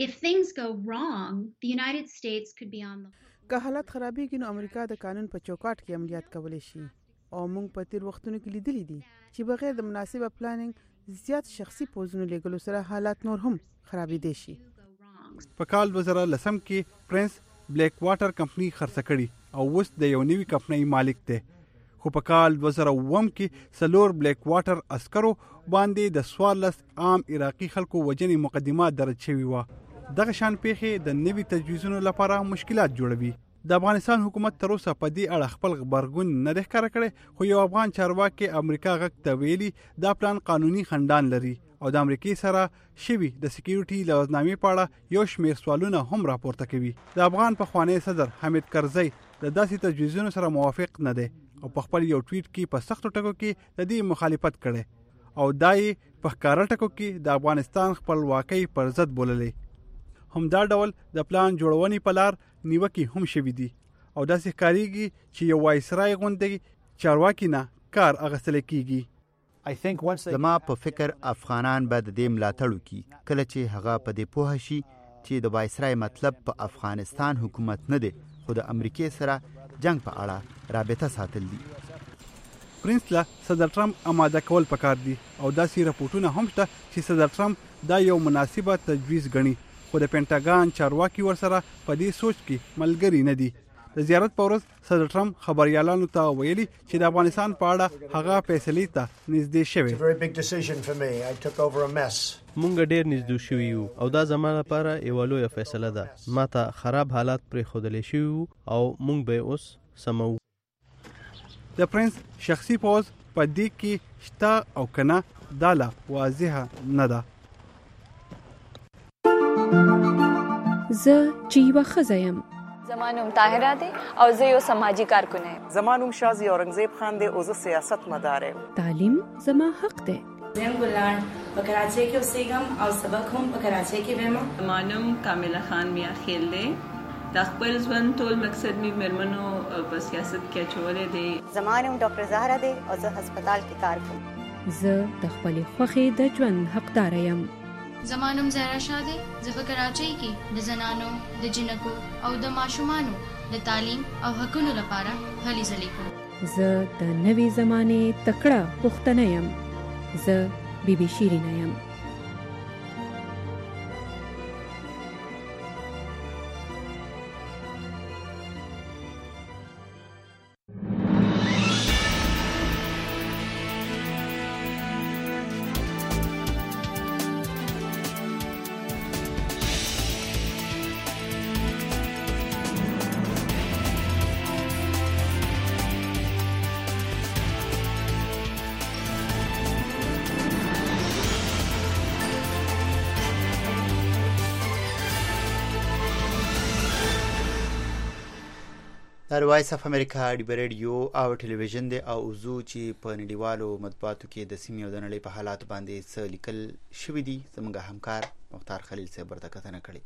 [SPEAKER 21] که حالت خرابېږي نو امریکا د قانون په چوکاټ کې عملیات کولی شي او موږ په تیر وختونو کې لیدلی دي چې بغیر د مناسبه پلانینګ زیات شخصي پوزونو لیږلو سره حالات نور هم خرابېدی شي.
[SPEAKER 20] په کال دوه زره لسم کې پرنس بلیک واټر کمپنی خرڅه کړي او اوس د یو نوي کمپنۍ مالک دی. خو په کال دوه زره اووم کې څلور بلیک واټر عسکرو باندې د څوارلس عام عراقي خلکو وژنې مقدمه درج شوې وه. دغه شان پیښې د نوي تجویزونو لپاره مشکلات جوړوي. د افغانستان حکومت تر اوسه په دې اړه خپل غبرګون نه دی ښکاره کړی، خو یو افغان چارواکي امریکا غږ ته ویلي دا پلان قانوني خنډان لري او د امریکې سره شوي د سکیورټي لوازنامې په اړه یو شمېر سوالونه هم راپورته کوي. د افغان پخوانی صدر حامد کرزی د داسې تجویزونو سره موافق نه دی او په خپل یو ټویټ کې په سختو ټکو کې د دې مخالفت کړي او دا یې په ښکاره ټکو کې د افغانستان خپلواکۍ پر ضد بوللی. همدا ډول د پلان جوړونې په لار نیوکې هم شوي دي او داسې ښکارېږي چې یو وایسرای غوندې چارواکي نه کار اخیستلی کېږي.
[SPEAKER 3] زما په فکر افغانان به د دې ملاتړ وکړي کله چې هغه په دې پوه شي چې د وایسرای مطلب په افغانستان حکومت نه دی خو د امریکې سره جنگ په اړه رابطه ساتل دي.
[SPEAKER 20] پرنس له صدر ټرمپ آماده کول پکار دي او داسې راپورټونه هم شته چې صدر ټرمپ دا یو مناسبه تجویز ګڼي، خو د پینټاګان چارواکي ورسره په دې سوچ کې ملګري نه دي. د زیارت په ورځ صدر ټرمپ خبريالانو ته ویلي چې د افغانستان په اړه هغه فیصلې ته نږدې شوی.
[SPEAKER 22] مونږ ډېر نږدې شوي یو او دا زما لپاره یوه لویه فیصله ده. ما ته خراب حالات پرېښودلی شوي وو او مونږ به اوس سموو.
[SPEAKER 20] د پرنس شخصي پوز په دې کې شته او که نه دا لا واضحه نه ده.
[SPEAKER 23] زه چې یوه ښځه یم.
[SPEAKER 24] زما نوم طاهره دی او زه یو سماجي کارکن یم.
[SPEAKER 25] زما نوم شازي اورنګزیب خان دی او زه سیاست مدار یم.
[SPEAKER 23] تعلیم زما حق دی.
[SPEAKER 26] زم ګلان په کراچۍ کې اوسېږم او سبق هم په کراچۍ کې وایم.
[SPEAKER 27] زما نوم کامله خان میا خیل دی. د خپل ژوند ټول مقصد می مېرمنو په سیاست کې اچولی دی.
[SPEAKER 28] زما نوم ډاکټر زهره دی او زه هسپتال کې کار کوم.
[SPEAKER 23] زه د خپلې خوښې د ژوند حقداره یم.
[SPEAKER 1] زمانم زهرا شاه دی زه په کراچۍ کې د زنانو د جنکو او د ماشومانو د تعلیم او حقونو لپاره هلې ځلې کوم.
[SPEAKER 23] زه د نوې زمانې تکړه پښتنه یم. زه بي بي شیرینه یم.
[SPEAKER 3] د وایس اف امریکا ډیبه ریډیو او ټلویزیون دی او زو چې په نړیوالو مطبوعاتو کې د سیمې او د نړۍ په حالاتو باندې څه لیکل شوي دي زموږ همکار مختار خلیل صاحب ورته کتنه کړې.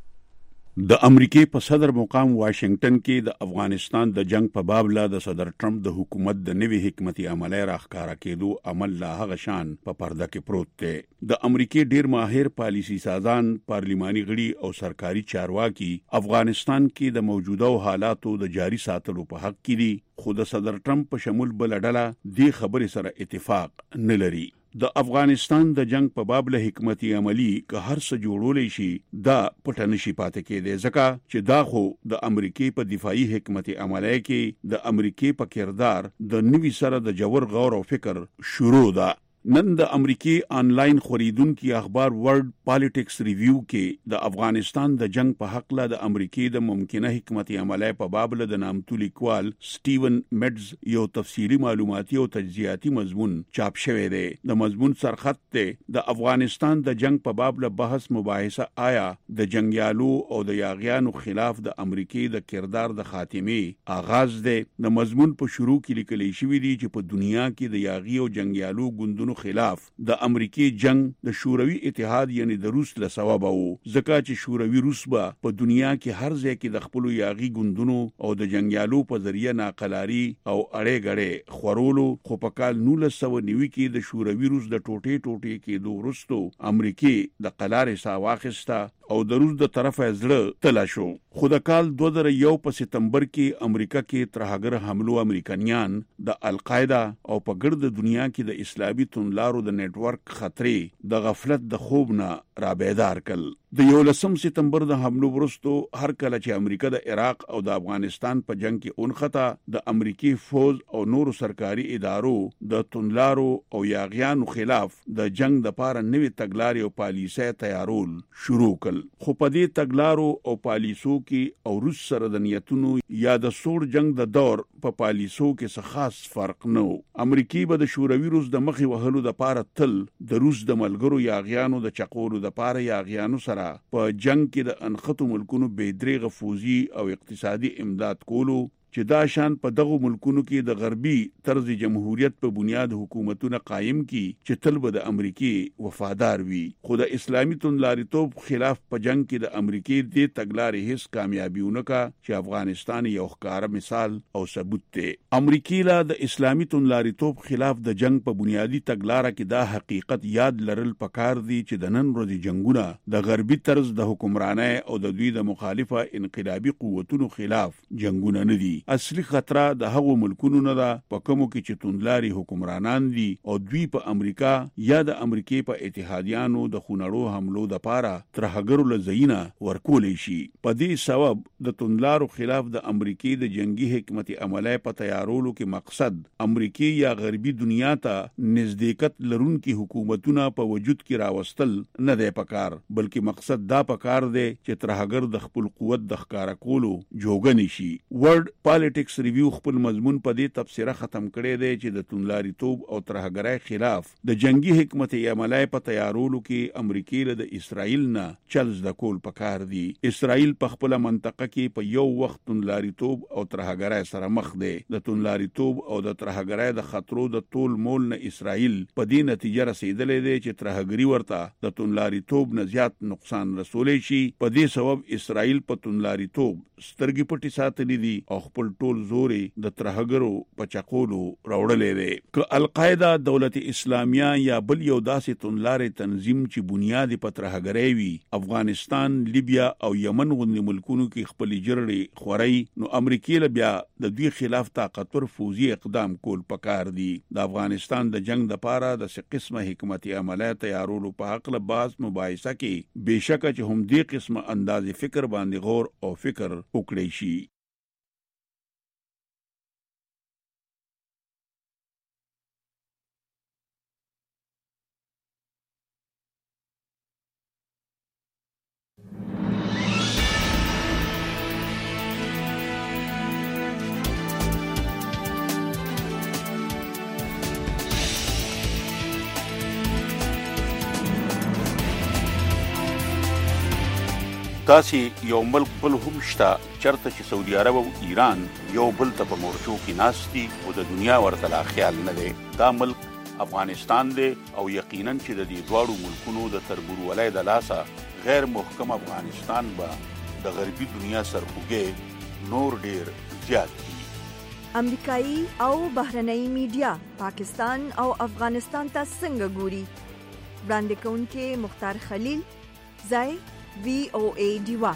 [SPEAKER 4] د امریکای په صدر مقام واشنگټن کې د افغانستان د جنگ په باب لا د صدر ټرمپ د حکومت د نوي حکمتي عملي راخکارا کېدو عمل لا هغه شان په پرده کې پروت دی. د امریکای ډیر ماهر پالیسی سازان، پارلیماني غړي او سرکاري چارواکي افغانستان کې د موجوده حالاتو د جاري ساتلو په حق کې دي، خو د صدر ټرمپ په شمول بل ډله دې خبرې سره اتفاق نه لري. د افغانستان د جنگ په باب له حکمتي عملی که هر څه جوړولې شي دا پټ نشي پاتې کېدی، ځکه چې دا خو د امریکای په دفاعي حکمتي عملی کې د امریکای په کردار د نوي سره د جوړ غور او فکر شروع ده. نن د امریکای آنلاین خوریدونکو اخبار ورلد پالیټکس ریویو کې د افغانستان د جنگ په حق له د امریکای د ممکنه حکمتي عملی په باب له د نامتو لیکوال سټیون میډز یو تفصیلی معلوماتي او تجزیاتي مضمون چاپ شوی دی. د مضمون سرخط ته د افغانستان د جنگ په باب له بحث مباحثه آیا د جنگیالو او د یاغیانو خلاف د امریکای د کردار د خاتمه آغاز دی. د مضمون په شروع کې لیکل شوی دی چې په دنیا کې د یاغي او جنگیالو ګوندونو خلاف د امریکای جنگ د شوروي اتحاد یعنی د روس له سببه وو، ځکه چې شوروي روس به په دنیا کې هر ځای کې د خپل یاغي ګوندونو او د جنگیالو په ذریعہ ناقلاری او اړې غړې خورولو. خو په کال نولس سوه نوي کې د شوروي روس د ټوټې ټوټې کې دوه وروستو امریکای د قلارې سا واخیسته او د روس د طرفه زړه تلا شو. خو د کال دوه زره یو په سپتمبر کې امریکا کې ترهګر حملو امریکایان د القاعده او په ګرد دنیا کې د اسلامي تنلارو د نتورک خطرې د غفلت د خوب نه را بیدار کړل. د یولسم سپتمبر د حملو وروسته هر کله چې امریکا د عراق او د افغانستان په جنگ کې اونخته د امریکای فوج او نورو سرکاري ادارو د تنلارو او یاغیانو خلاف د جنگ د پاره نوې تګلارې او پالیسۍ تیارول شروع کړل. خو په دې تګلارو او پالیسو کې او روس سره د نیتونو یا د سوړ جنگ د دور په پالیسو کې څه خاص فرق نه و. امریکای به د شوروي روس د مخې وهلو د پاره تل د روس د ملګرو یاغیانو د چقولو د پاره یاغیانو سره په جنگ کې د انخته ملکونو بهدریغه فوزي او اقتصادي امداد کولو، چې دا شان په دغه ملکونو کې د غربي طرز جمهوریت په بنیاد حکومتونه قائم کی چې تل به د امریکای وفادار وي. خو د اسلامي تنلاریتوب خلاف په جنگ کې د امریکای د تګلارې هیڅ کامیابیونه کا چې افغانستان یو ښکاره مثال او ثبوت دی. امریکای لا د اسلامي تنلاریتوب خلاف د جنگ په بنیادی تګلارې کې دا حقیقت یاد لرل پکار دی چې د نن ورځې جنگونه د غربي طرز د حکمرانۍ او د دوی د مخالفه انقلابي قوتونو خلاف جنگونه نه دي. اصلي خطر د هغو ملکونو نه ده په کومو کې چې توندلاري حکمرانان دي او دوی په امریکا یا د امریکای په اتحادیانو د خونړو حملو د پاره ترهګرو لزینه ورکولې شي. په دې سبب د توندلارو خلاف د امریکای د جنگي حکمتي عملی په تیارولو کې مقصد امریکای یا غربي دنیا ته نزدېکت لرونکي حکومتونه په وجود کې راوستل نه دی پکار، بلکې مقصد دا پکار دی چې ترهګر د خپل قوت د ښکارا کولو جوګنی شي. ورلد پالیټکس ریویو خپل مضمون په دې تبصره ختم کړی دی چې د تنلاریتوب او ترهګرۍ خلاف د جنگي حکمتي عملی په تیارولو کې امریکای له د اسرائیل نه چلز د کول پکار دی. اسرائیل په خپل منطقه کې په یو وخت تنلاریتوب او ترهګرۍ سره مخ دی. د تنلاریتوب او د ترهګرۍ د خطرو د ټول مول نه اسرائیل په دې نتیجه رسیدلې دی چې ترهګری ورته د تنلاریتوب نه زیات نقصان رسولې شي. په دې سبب اسرائیل په تنلاریتوب سترګې پټې ساتلې دي او خپل ټول زوري د ترهګرو پچقولو راوړلې دي ک القاعده دولت اسلامیه یا بل یو داسې تنلارې تنظیم چې بنیادی په ترهګرۍ وي افغانستان لیبیا او یمن غوندې ملکونو کې خپل جرړې خوري نو امریکای له بیا د دوی خلاف طاقتور فوزي اقدام کول پکار دي د افغانستان د جنگ د پاره د څه قسمه حکمتي عملیات تیارولو په حق له باس مباحثه کې بهشکه چې هم دې قسمه انداز فکر باندې غور او فکر وکړي شي تاسې یو ملک بل هم شته چرته چې سعودي عرب او ایران یو بل ته په مورچو کې ناستي او د دنیا ورته لا خیال نه دی دا ملک افغانستان دی او یقینا چې د دې دواړو ملکونو د تربورولۍ د لاسه غیر محکم افغانستان به د غربي دنیا سرخوږی نور ډیر زیات دي
[SPEAKER 5] امریکایي او بهرنۍ میډیا پاکستان او افغانستان ته څنګه ګوري وړاندې کوونکې مختار خلیل ځای وی او ای ډیوا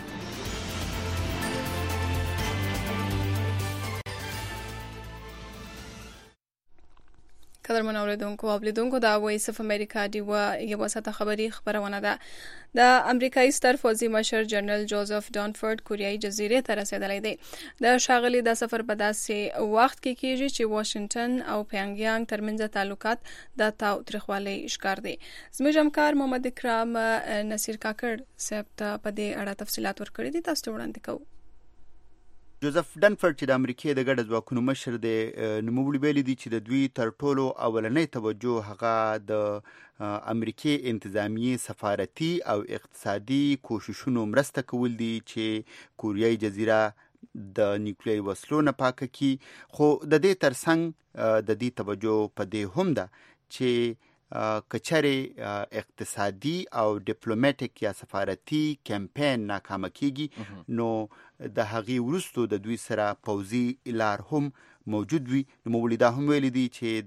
[SPEAKER 2] قدرمن اوریدونکو او لیدونکو دا وایس اف امریکا ډیوا یو ساته خبری خبرونه ده د امریکایي ستر فوجي مشر جنرال جوزف ډانفورد کوریایي جزیره ته رسیدلی دی د شاغلي د سفر په داسې وخت کې کیږي چې واشنگټن او پیانګیانګ ترمنځ تعلقات د تاوتریخوالي ښکار دي زموږ همکار محمد اکرام نصیر کاکړ صاحب ته په دې اړه تفصيلات ورکړي دي تاسو ته وړاندې کوو
[SPEAKER 3] جوزف ډنفورد چې د امریکای د ګډ ځواکونو مشر دی نوموړي ویلي دي چې د دوی تر ټولو اولنۍ توجه هغه د امریکای انتظامی سفارتي او اقتصادي کوششونو مرسته کول دي چې کوریایي جزیره د نیوکلیري وسلو نه پاکه کی خو د دې ترڅنګ د دې توجه په دې هم ده چې کچره اقتصادي او ډیپلوماټیک یا سفارتي کمپاین ناکامه کیږي نو د هغې وروستو د دوی سره پوځي لار هم موجود وي نو موږ دا هم ویلي دي چې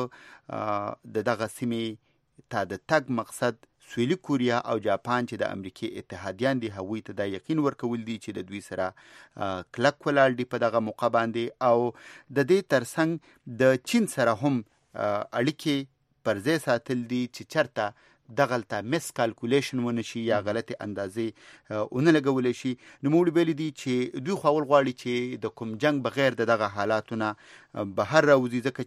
[SPEAKER 3] د د دغه سیمې ته د تګ مقصد سویلي کوریا او جاپان چې د امریکای اتحادیان دي هغوی ته دا یقین ورکول دي چې د دوی سره کلک ولاړ دي په دغه موقع باندې او د دې ترڅنګ د چین سره هم اړیکې پر ځای ساتل دي چې چرته دغلته مس کالکولیشن ونه شي یا غلطي اندازې اون لګولې شي نو موږ ویلي دي چې دوی خو اول غواړي چې د کوم جنگ بغیر د دغه حالاتونه بهر راوځي ځکه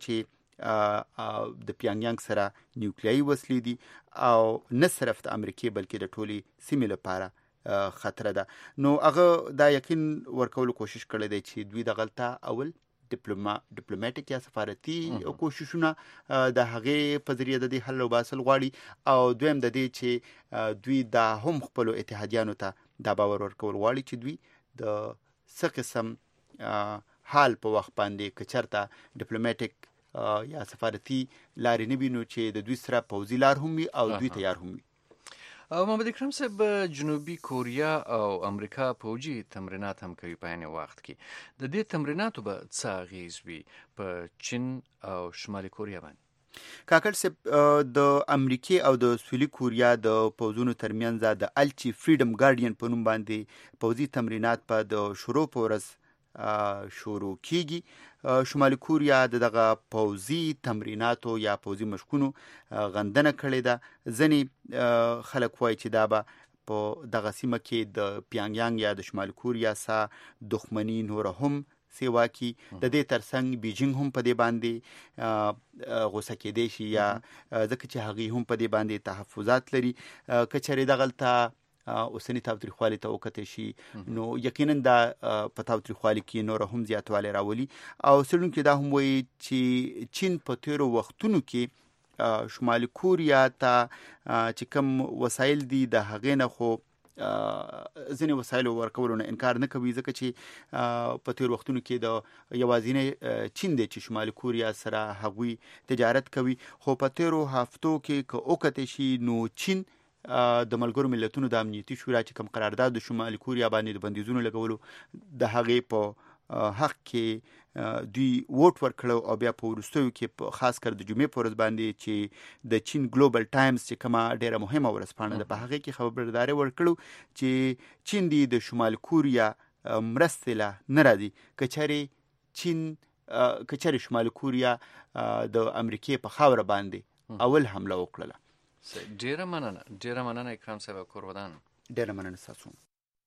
[SPEAKER 3] چې د پیانګیانګ سره نیوکلیري وسلې دي او نه صرف د امریکای بلکې د ټولي سیمې لپاره خطر ده نو هغه دا یقین ورکول کوشش کړی دی چې دوی دغلته اول ډیپلوما ډیپلوماټیک یا سفارتي کوششونه د هغې په ذریعه د دې حل او باسل غواړي او دویم د دې چې دوی دا هم خپل اتحادیانو ته دا باور ورکول غواړي چې دوی د څه قسم حال په وخت باندې کچرته ډیپلوماټیک یا سفارتي لارې نه وي نو چې د دوی سره پوځي لار هم وي او دوی تیار هم وي
[SPEAKER 6] او محمد اکرم صاحب جنوبي کوریا او امریکا پوجي تمرینات هم کوي په عین وخت کې د دې تمریناتو به څه اغیز وي په چین او شمالي کوریا باندې
[SPEAKER 3] کاکړ صاحب د امریکای او د سویلي کوریا د پوځونو ترمنځ د الچی فریډم ګارډین په نوم باندې پوځي تمرینات په د شروع په ورځ شروع کیږي شمالي کوریا دغه پوځي تمریناتو یا پوځي مشقونو غندنه کړې ده ځنې خلک وایي چې دا به په دغه سیمه کې د پیانګیانګ یا د شمالي کوریا سره دښمني نور هم سیوا کی د دې ترڅنګ بیجینګ هم په دې باندې غوسه کېدی شي یا ځکه چې هغه هم په دې باندې تحفظات لري کچره دغلطه اوسنی تاوتریخوالي ته وکړی شي نو یقینا دا په تاوتریخوالي کې نور هم زیاتوالی راولي او څېړونکي دا هم وایي چې چین په تیرو وختونو کې شمالي کوریا ته چې کوم وسایل دي د هغې نه خو ځینې وسایلو ورکولو نه انکار نه کوي ځکه چې په تیر وختونو کې د یوازینی چین دی چې شمالي کوریا سره هغوی تجارت کوي خو په تیرو هفتو کې که وکتې شي نو چین د ملګرو ملتونو د امنیتي شورا چې کوم قرارداد د شمالي کوریا باندې د بندیزونو لګولو د هغې په حق کې دوی ووټ ورکړو او بیا په وروستیو کې خاص کر د جمعې په ورځ باندې چې د چین ګلوبل ټایمز چې کومه ډیره مهمه ورځپاڼه ده په هغه کې خبرداری ورکړو چې چین دی د شمال کوریا مرستې لا نه راځي کچاري چین کچاري شمال کوریا د امریکای په خاوره باندې اول حمله وکړه.
[SPEAKER 6] ډیره مننه ډیره مننه اکرام صاحب کورودان.
[SPEAKER 3] ډیره مننه تاسو.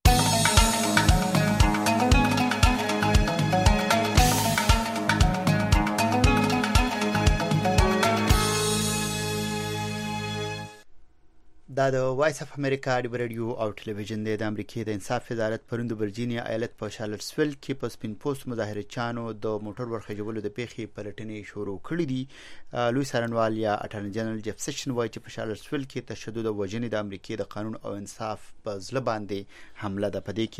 [SPEAKER 3] دا د وایس اف امریکا د رادیو او ټلویزیون د امریکای د انصاف وزارت پروند ورجینیا ایالت په شارلټسویل کې په سپین پوسټ مظاهره چانو د موټر ورخجولو د پیښې پلټنې شروع کړې دي. لوی څارنوال یا اټارنی جنرال جف سیشن وایي چې په شارلټسویل کې تشدد او وژنې د امریکای د قانون او انصاف په ځل باندې حمله ده. په دې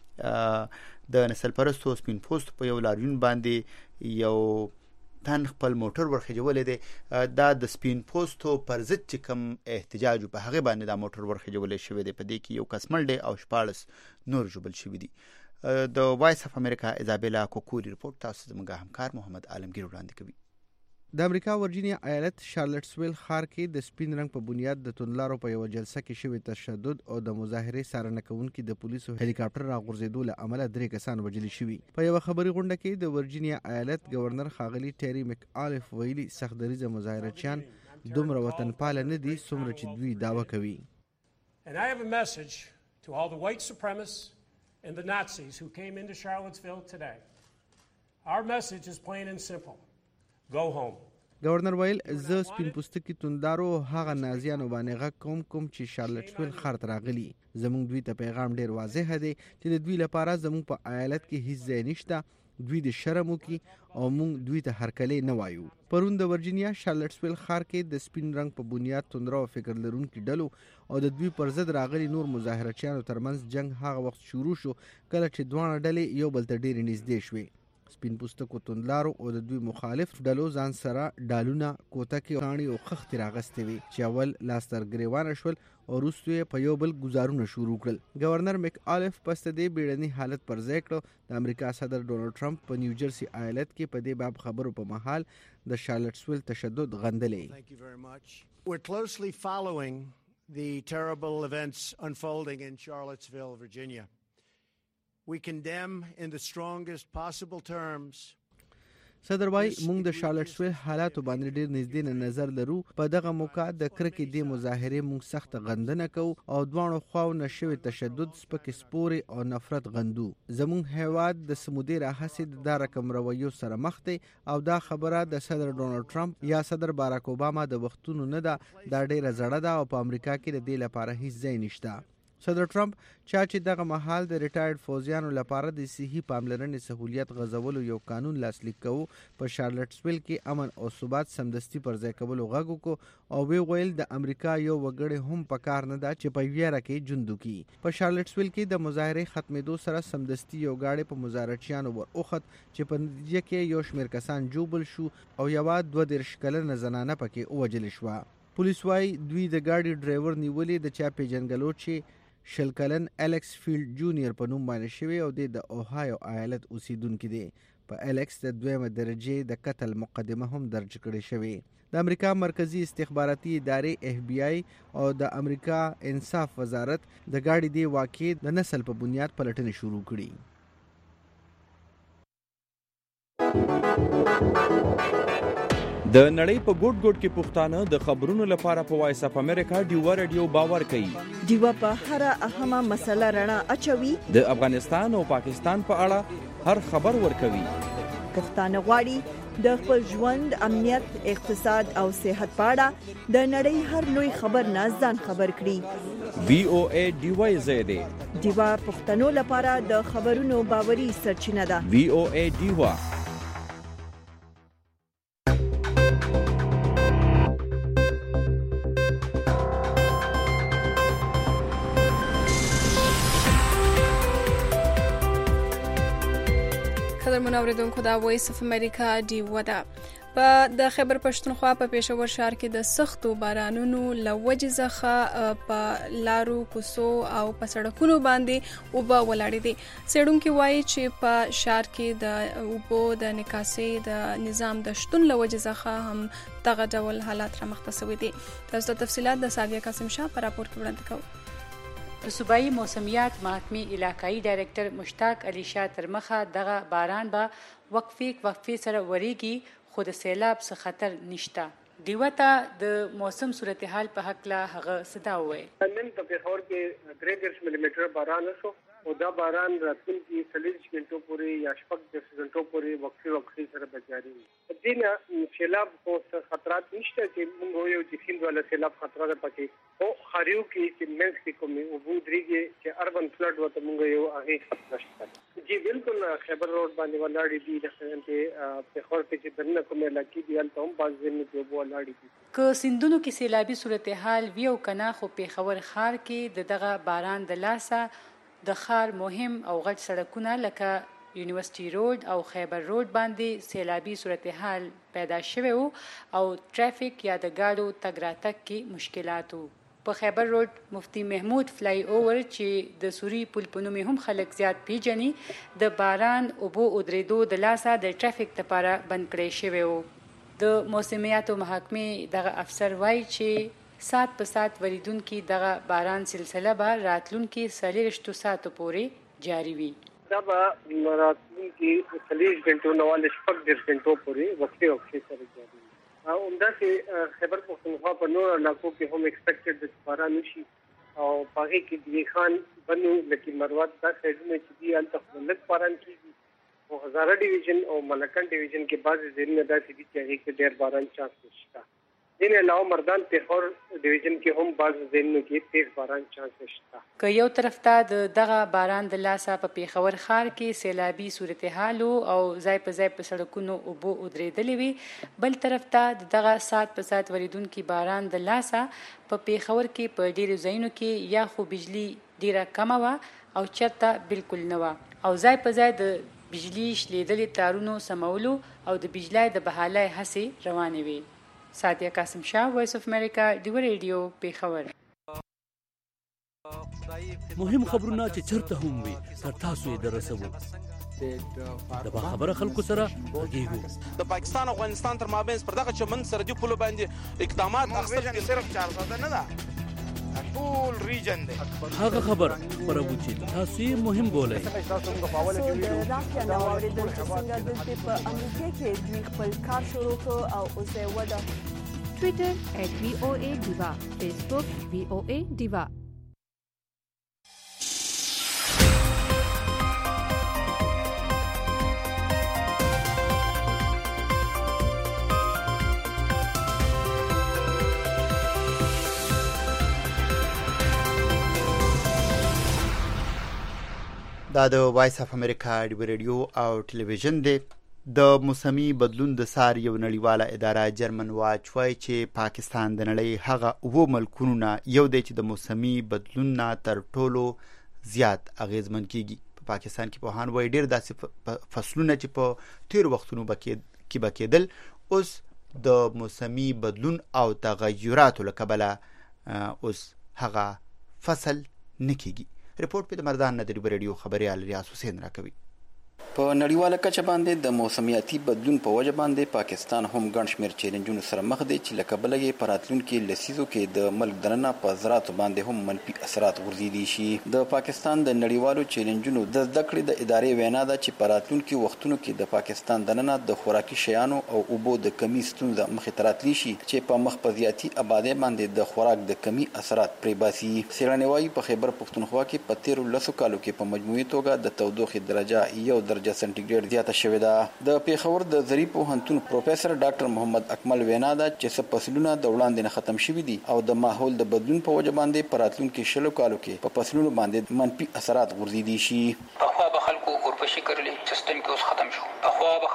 [SPEAKER 3] کې د نسل پرستو سپین پوسټ په یو لاریون باندې یو تن خپل موټر ورخجولې دی. دا د سپین پوسټو پر ضد چې کوم احتجاج په هغه باندې دا موټر ورخجولې شوی دی. په دې کې یو کس مړ دی او شپاړس نور ژوبل شوي دي. د وایس اف امریکا ایزابیلا کوکوري رپورټ تاسو زموږ همکار محمد عالمگیر وړاندې کوي.
[SPEAKER 7] د امریکا ورجینیا ایالت شارلټسویل ښار کې د سپین رنګ په بنیاد د توندلارو په یو جلسه کې شوی تشدد او د مظاهرې څارنه کوونکي د پولیسو هلیکاپټر راغورځېدو له امله درې کسان وژل شوي. په یو خبري غونډه کې د ورجینیا ایالت گورنر ښاغلي ټيري میک آلف ویلي سخت دریځه مظاهرچیان دومره وطن پال نه دي څومره چې دوی دعوه کوي.
[SPEAKER 8] And I have a message to all the white supremacists and the Nazis who came into Charlottesville today. Our message is plain and simple. Go home.
[SPEAKER 7] گورنر ویل زه سپین پوستکي توندارو هغه نازیانو باندې غږ کوم کوم چې شارلټسویل ښار ته راغلي. زموږ دوی ته پیغام ډیر واضح دی چې د دوی لپاره زموږ په ایالت کې هیڅ ځای نشته. دوی د شرم وکي او موږ دوی ته هرکلی نه وایو. پرون د ورجینیا شارلټسویل ښار کې د سپین رنګ په بنیاد توندرو فکر لرونکي ډلو او د دوی پر ضد راغلي نور مظاهرچیانو ترمنځ جنگ هغه وخت شروع شو کله چې دواړه ډلې یو بل ته ډېرې نږدې شوې. سپین پوستکو توندلارو او د دوی مخالف ډلو ځان سره ډالونه کوتکې کاڼي او خښتې راغستې وي چې اول لاستر ګریوانه شول او وروسته یې په یو بل ګزارونه شروع کړل. گورنر میک آلف پس د دې بیړني حالت پر ځای کړ. د امریکا صدر ډونالډ ټرمپ په نیو جرسي ایالت کې په دې باب خبرو په مهال د شارلټسویل تشدد غندلې.
[SPEAKER 9] We're closely following the terrible events unfolding in Charlottesville, Virginia. We condemn in the strongest possible terms.
[SPEAKER 7] صدر وای موږ د شارلټسویل حالاتو باندې ډیر نږدې نه نظر لرو. په دغه موقع د کرکې د مظاهره موږ سخت غندنه کوو او دوانو خواو نشوي تشدد سپک سپوري او نفرت غندو. زموږ هیواد د سمودي راهسي د رقم رویو سره مخ دی او دا خبره د صدر ډونالډ ټرمپ یا صدر باراک اوباما د وختونو نه ده. دا ډیره زړه ده او په امریکا کې د دې لپاره هیڅ ځای نشته. صدر ټرمپ چا چې دغه مهال د ریټایرډ فوجیانو لپاره د صحي پاملرنې سہولیت غځولو یو قانون لاسلیک کوو په شارلټسویل کې امن او ثبات سمدستي پر ځای کولو غږ وکړو او وی ویل د امریکا یو وګړی هم په کار نه ده چې په ویره کې ژوند وکړي. په شارلټسویل کې د مظاهرې ختمېدو سره سمدستي یو گاډی په مظاهرچیانو ور اوخت چې په نتیجه کې یو شمېر کسان جوبل شو او یو دوه دېرش کلنه زنانه پکې ووژل شوه. پولیس وايي دوی د ګاډي ډرایور نیولې د چا پیژنګلو چې شلکلن الیکس فیلډ جونیئر په نوم باندې شوی او د اوهایو ایالت اوسیدونکو دی. په الیکس د دویمه درجه د قتل مقدمه هم درج کړې شوی. د امریکا مرکزی استخباراتي ادارې اف بی آی او د امریکا انصاف وزارت د ګاډي دی واقع د نسل په بنیاد پلټنې شروع کړي.
[SPEAKER 10] د نړۍ په ګوټ ګوټ کې پښتانه د خبرونو لپاره په وایس اف امریکا ډیوا رادیو باور کوي.
[SPEAKER 5] ډیوا په هر اهمه مسله رڼا اچوي.
[SPEAKER 10] د افغانستان او پاکستان په اړه هر خبر ورکوي.
[SPEAKER 5] پښتانه غواړي د خپل ژوند امنیت اقتصاد او صحت په اړه د نړۍ هر لوی خبر نه ځان خبر کړي.
[SPEAKER 10] وی او ای ډیوا زیاده
[SPEAKER 5] ډیوا پښتنو لپاره د خبرونو باوري سرچینه ده.
[SPEAKER 10] وی او ای ډیوا
[SPEAKER 2] قدرمن اوریدونکو دا وایس اف امریکا ډیوا ده. په د خیبر پښتونخوا په پېښور ښار کې د سختو بارانونو له وجې څخه په لارو کوڅو او په سړکونو باندې اوبه ولاړې دي. څېړونکي وایي چې په ښار کې د اوبو د نکاسۍ د نظام د شتون له وجې څخه هم دغه ډول حالات رامخته شوي دي. تاسو ته تفصیلات د سادیه قاسم شاه په راپور کې وړاندې کوو.
[SPEAKER 11] د صوبایي موسمیات محکمې علاقایي ډایرکټر مشتاق علي شاه تر مخه دغه باران به وقفې وقفې سره وریږي، خو د سیلاب څخه خطر نشته. دیوه ته د موسم صورتحال په هکله هغه صدا وویل.
[SPEAKER 12] نن په پېښور کې درې دېرش ملي میټر باران وشو او دا باران راتلونکي څلوېښت غنټو پورې یا شپږ دېرش غنټو پورې وقفې وقفې سره به جاري وي. په دې نه سیلاب خو خطرات نشته چې موږ وایو چې سیند والا سیلاب خطره ده پکې، خو ښاریو کې چې منځ کې کومې اوبه درېږي چې اربن فلډ ورته موږ یو هغې خطره شته. جی بالکل خیبر روډ باندې ولاړې دي، د پېښور کې چې دننه کومې علاقې دي هلته هم بعض ځایونو کې اوبه ولاړې دي.
[SPEAKER 11] که سیندونو کې سیلابي صورتحال وي او که نه، خو پېښور ښار کې د دغه باران د لاسه د ښار مهم او غټ سړکونه لکه یونیورسټي روډ او خیبر روډ باندې سیلابي صورتحال پیدا شوی وو او ټرافیک یا د ګاډو تګ راتګ کې مشکلات وو. په خیبر روډ مفتی محمود فلای اوور چې د سوري پل په نوم هم خلک زیات پیژني، د باران اوبو ودرېدو د لاسه د ټرافیک لپاره بند کړی شوی وو. د موسمیاتو محکمې دغه افسر وایي چې سات په سات وریدونکي دغه باران سلسله به راتلونکي څلېرویشتو ساعتو پورې جاري وي.
[SPEAKER 12] دا به راتلونکي څلېرویشت غنټو نه واله شپږ دېرش غنټو پورې وقفې وقفې سره جاري وي. همداسې خیبر پښتونخوا په نورو علاقو کې هم ایکسپیکټډ د باران وشي او په هغې کې د خان بنو لکه مروت دا سایډونه چې دي هلته خو لږ باران کېږي، خو هزاره ډیویژن او ملکن ډیویژن کې بعضې ځایونه داسې دي چې هغې کې ډېر باران چانس نشته. دین علاوه مردان پېښور ډیویژن کې هم بعض ځایونو کې تیز باران چانس شته.
[SPEAKER 11] که یو طرف ته د دغه باران د لاسه په پېښور ښار کې سیلابي صورتحال او ځای په ځای په سړکونو اوبه ودرېدلې وي، بل طرف ته د دغه سات په سات وریدونکي باران د لاسه په پېښور کې په ډېرو ځایونو کې یا خو بجلی ډېره کمه وه او چېرته بالکل نه وه او ځای په ځای د بجلی شلېدلې تارونو سمولو او د بجلای د بحالۍ هڅې روانې وي. سادیه قاسم شاه، وایس اف امریکا، ډیوه ریډیو، پېښور.
[SPEAKER 14] مهم خبرونه چې چرته هم وي تر تاسو یې درسوو. د باخبره خلکو سره غږیږو.
[SPEAKER 15] د پاکستان او افغانستان تر مابین پر دغه چمن سرحدي پولو باندې اقدامات اخیستل کېږي. صرف چارسده نه ده، ټول ریجن دی.
[SPEAKER 14] هغه خبر خبرو چې تاسو یې مهم بولئ.
[SPEAKER 5] سو د رافیا نو اوریدل چې څنګه د په امریکا کې دوی خپل کار شروع کړ او اوس یې وده.
[SPEAKER 23] ټویټر ایٹ وی او اے ډیوا، فیسبوک وی او اے ډیوا.
[SPEAKER 3] دا د وایس اف امریکا ډیوه ریډیو او ټلویزیون دی. د موسمي بدلون د سار یو نړیواله اداره جرمن واچ وایي چې پاکستان د نړۍ هغه اووه ملکونو نه یو دی چې د موسمي بدلون نه تر ټولو زیات اغیزمن کیږي. په پاکستان کې پوهان وایي ډېر داسې فصلونه چې په تیرو وختونو کې به کېدل اوس د موسمي بدلون او تغیراتو له کبله اوس هغه فصل نه کیږي. رپورټ په مردان نه د ریډیو خبريال ریاض حسین راکوي.
[SPEAKER 16] په نړیواله کچه باندې د موسمیاتي بدلون په وجه باندې پاکستان هم ګڼ شمېر چیلنجونو سره مخ دی چې له کبله یې په راتلونکي لسیزو کې د ملک دننه په زراعتو باندې هم منفي اثرات غورځېدی شي. د پاکستان د نړیوالو چیلنجونو د زده کړې د ادارې وینا ده چې په راتلونکي وختونو کې د پاکستان دننه د خوراکي شیانو او اوبو د کمی ستونزه مخې ته راتلی شي چې په مخ په زیاتي آبادۍ باندې د خوراک د کمی اثرات پرې باسي. څېړنې وایي په خیبر پښتونخوا کې په تیرو لسو کالو کې په مجموعي توګه د تودوخې درجه یو درجه سنټیګریډ زیاته شوې ده. د پېښور د ظریف پوهنتون پروفیسور ډاکټر محمد اکمل وینا ده چې څه فصلونه د وړاندې نه ختم شوي دي او د ماحول د بدلون په وجه باندې په راتلونکي شلو کالو کې په فصلونو باندې منفي اثرات غورځېدی شي.
[SPEAKER 17] پخوا به خلکو اورپشي کرلې، سیستم کې اوس ختم شو. پخوا به